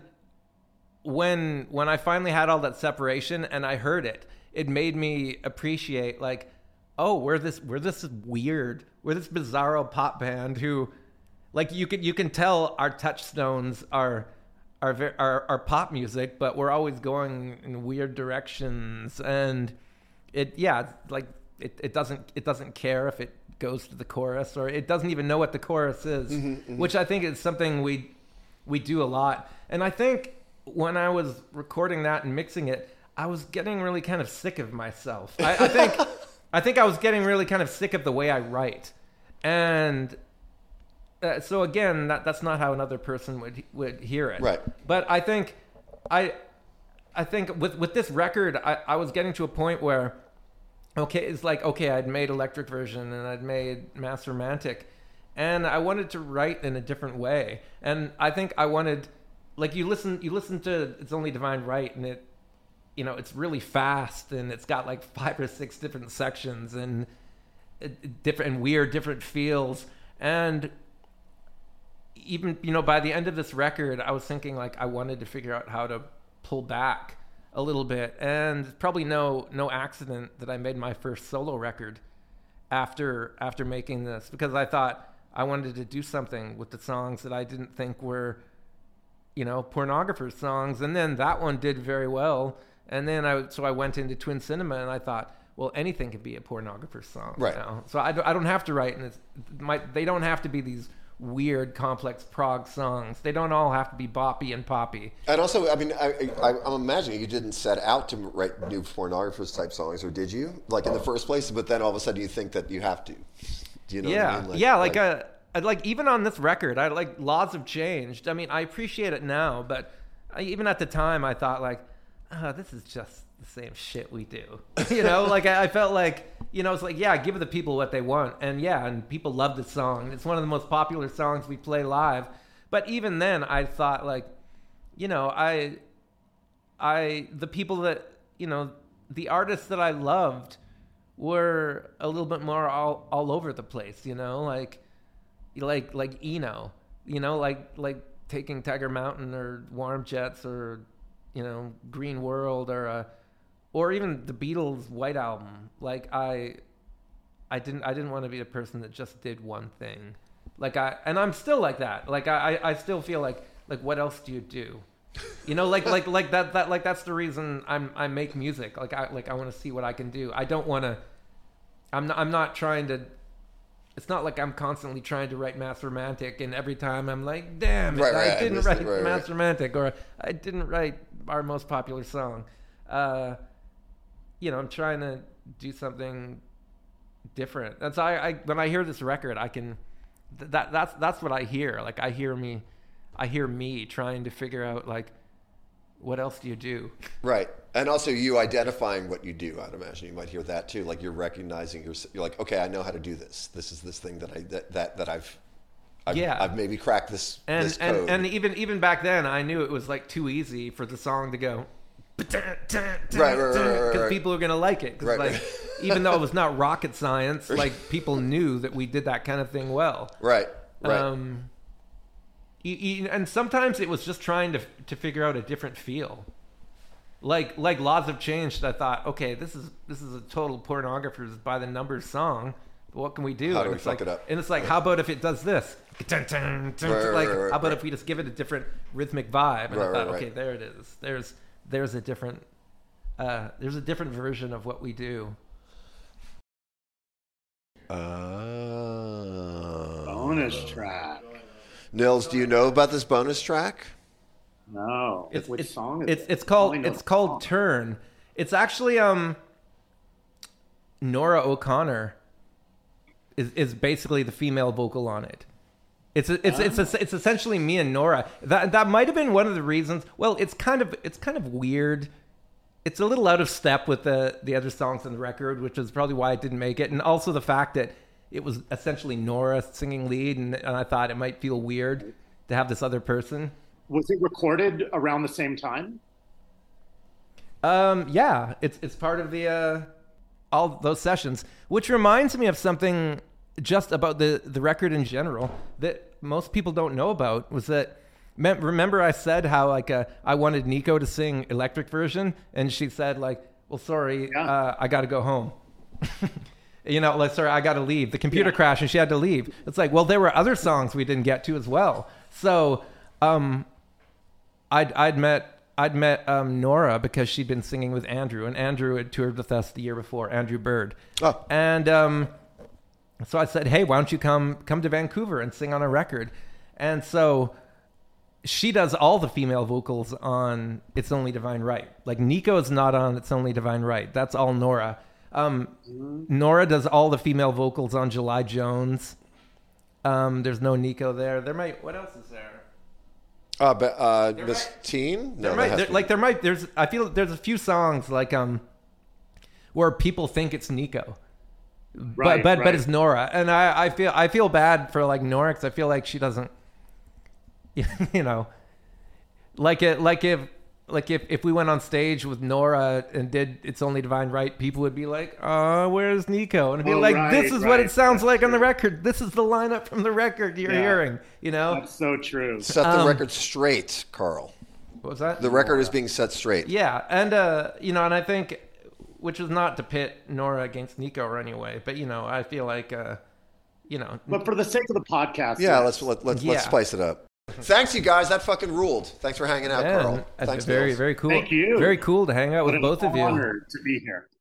Speaker 1: when when I finally had all that separation and I heard it, it made me appreciate like, oh, we're this we're this weird, we're this bizarro pop band who, like you can you can tell our touchstones are. Our, our our pop music, but we're always going in weird directions, and it yeah it's like it, it doesn't it doesn't care if it goes to the chorus, or it doesn't even know what the chorus is, mm-hmm, mm-hmm. which I think is something we we do a lot. And I think when I was recording that and mixing it, I was getting really kind of sick of myself. I, I think I think I was getting really kind of sick of the way I write, and. Uh, so again, that, that's not how another person would would hear it.
Speaker 2: Right.
Speaker 1: But I think, I, I think with with this record, I, I was getting to a point where, okay, it's like okay, I'd made Electric Version and I'd made Mass Romantic, and I wanted to write in a different way. And I think I wanted, like you listen you listen to It's Only Divine Right, and it, you know, it's really fast and it's got like five or six different sections and uh, different and weird different feels. And even, you know, by the end of this record, I was thinking like I wanted to figure out how to pull back a little bit. And it's probably no no accident that I made my first solo record after after making this, because I thought I wanted to do something with the songs that I didn't think were, you know, pornographers songs. And then that one did very well. And then I so I went into Twin Cinema and I thought, well, anything could be a pornographer song.
Speaker 2: Right.
Speaker 1: Now. So I don't, I don't have to write, and it's my, they don't have to be these weird, complex prog songs. They don't all have to be boppy and poppy.
Speaker 2: And also, I mean, I, I, I'm imagining you didn't set out to write new pornographers type songs, or did you? Like in the first place, but then all of a sudden you think that you have to. Do you know
Speaker 1: yeah.
Speaker 2: what I mean? Like,
Speaker 1: yeah, like,
Speaker 2: like,
Speaker 1: a, I, like even on this record, I like laws have changed. I mean, I appreciate it now, but I, even at the time, I thought like, oh, this is just the same shit we do. You know, like I, I felt like, you know, it's like, yeah, give the people what they want. And yeah, and people love the song. It's one of the most popular songs we play live. But even then I thought like, you know, I, I, the people that, you know, the artists that I loved were a little bit more all, all over the place, you know, like, like, like Eno, you know, like, like taking Tiger Mountain or Warm Jets or, you know, Green World or a, or even the Beatles' White Album. Like I, I didn't, I didn't want to be a person that just did one thing. Like I, and I'm still like that. Like I, I still feel like, like what else do you do? You know, like, like, like that, that, like that's the reason I'm, I make music. Like I, like I want to see what I can do. I don't want to. I'm not, I'm not trying to. It's not like I'm constantly trying to write Mass Romantic, and every time I'm like, damn it,
Speaker 2: right, right,
Speaker 1: I didn't
Speaker 2: I
Speaker 1: write
Speaker 2: it, right,
Speaker 1: Mass
Speaker 2: right.
Speaker 1: Romantic, or I didn't write our most popular song. Uh, you know, I'm trying to do something different. That's I, I when I hear this record, I can that that's that's what I hear. Like I hear me, I hear me trying to figure out like, what else do you do?
Speaker 2: Right. And also you identifying what you do. I'd imagine you might hear that too. Like you're recognizing your, you're like, okay, I know how to do this. This is this thing that I that that, that I've, I've
Speaker 1: yeah.
Speaker 2: I've maybe cracked this
Speaker 1: and
Speaker 2: this code.
Speaker 1: and and even even back then, I knew it was like too easy for the song to go.
Speaker 2: Right, right, right, right,
Speaker 1: Because
Speaker 2: right.
Speaker 1: people are gonna like it. 'Cause
Speaker 2: Right,
Speaker 1: like,
Speaker 2: right.
Speaker 1: even though it was not rocket science, like people knew that we did that kind of thing well.
Speaker 2: Right. Right.
Speaker 1: Um, you, you, and sometimes it was just trying to to figure out a different feel. Like like Laws Have Changed. I thought, okay, this is this is a total pornographer's by the numbers song. What can we do?
Speaker 2: How
Speaker 1: and
Speaker 2: do we
Speaker 1: it's
Speaker 2: fuck
Speaker 1: like,
Speaker 2: it up?
Speaker 1: And it's like, how about if it does this? Dun, dun, dun,
Speaker 2: Right, right,
Speaker 1: like,
Speaker 2: right, right,
Speaker 1: how about
Speaker 2: right.
Speaker 1: if we just give it a different rhythmic vibe? And
Speaker 2: Right,
Speaker 1: I thought,
Speaker 2: right,
Speaker 1: okay,
Speaker 2: right.
Speaker 1: there it is. There's there's a different uh, there's a different version of what we do.
Speaker 2: Uh,
Speaker 3: Bonus track.
Speaker 2: Nils, do you know about this bonus track?
Speaker 3: No.
Speaker 1: It's
Speaker 3: Which
Speaker 1: it's,
Speaker 3: song is
Speaker 1: it's
Speaker 3: it?
Speaker 1: it's
Speaker 3: I
Speaker 1: called
Speaker 3: only know
Speaker 1: it's
Speaker 3: the
Speaker 1: called
Speaker 3: song.
Speaker 1: Turn. It's actually um Nora O'Connor is is basically the female vocal on it. It's a, it's it's a, it's essentially me and Nora. That that might have been one of the reasons. Well, it's kind of it's kind of weird. It's a little out of step with the the other songs on the record, which is probably why it didn't make it. And also the fact that it was essentially Nora singing lead, and, and I thought it might feel weird to have this other person.
Speaker 3: Was it recorded around the same time?
Speaker 1: Um, yeah, it's it's part of the uh, all those sessions, which reminds me of something just about the the record in general that most people don't know about. Was that me- remember I said how like uh, I wanted Nico to sing electric version, and she said like, "Well, sorry,
Speaker 3: Yeah.
Speaker 1: uh, I got to go home." You know, like, sorry, I got to leave. The computer
Speaker 3: Yeah.
Speaker 1: crashed and she had to leave. It's like, well, there were other songs we didn't get to as well. So, um, I'd I'd met I'd met um, Nora because she'd been singing with Andrew, and Andrew had toured with us the year before, Andrew Bird.
Speaker 2: Oh.
Speaker 1: And um, so I said, hey, why don't you come come to Vancouver and sing on a record? And so she does all the female vocals on It's Only Divine Right. Like Nico's not on It's Only Divine Right. That's all Nora. Um, Nora does all the female vocals on July Jones. Um, there's no Nico there. There might. What else is there?
Speaker 2: Uh, but, uh,
Speaker 1: There
Speaker 2: Miss
Speaker 1: might-
Speaker 2: Teen? No,
Speaker 1: There
Speaker 2: that
Speaker 1: might,
Speaker 2: has
Speaker 1: there,
Speaker 2: to
Speaker 1: like
Speaker 2: be-
Speaker 1: there might. There's. I feel there's a few songs like um, where people think it's Nico, but
Speaker 3: Right,
Speaker 1: but
Speaker 3: right.
Speaker 1: but it's Nora, and I I feel I feel bad for like Nora because I feel like she doesn't, you know, like it like if. Like if, if we went on stage with Nora and did It's Only Divine Right, people would be like, "Oh, where's Nico?" And I'd be
Speaker 3: Oh,
Speaker 1: like,
Speaker 3: right,
Speaker 1: "This is what
Speaker 3: right.
Speaker 1: it sounds
Speaker 3: That's
Speaker 1: like on the
Speaker 3: true.
Speaker 1: record. This is the lineup from the record you're
Speaker 3: Yeah.
Speaker 1: hearing." You know,
Speaker 3: That's so true.
Speaker 2: Set the
Speaker 1: um,
Speaker 2: record straight, Carl.
Speaker 1: what was that?
Speaker 2: The record is being set straight.
Speaker 1: Yeah, and uh, you know, and I think, which is not to pit Nora against Nico or any way, but you know, I feel like, uh, you know,
Speaker 3: But for the sake of the podcast,
Speaker 2: Yeah,
Speaker 3: yes.
Speaker 2: let's let, let's
Speaker 1: Yeah.
Speaker 2: let's spice it up. Thanks, you guys. That fucking ruled. Thanks for hanging out,
Speaker 1: yeah,
Speaker 2: Carl.
Speaker 1: it's
Speaker 2: Thanks,
Speaker 1: very
Speaker 2: Nils.
Speaker 1: very cool.
Speaker 3: Thank you.
Speaker 1: Very cool to hang out
Speaker 3: What
Speaker 1: with
Speaker 3: an
Speaker 1: both of you.
Speaker 3: honor to be here.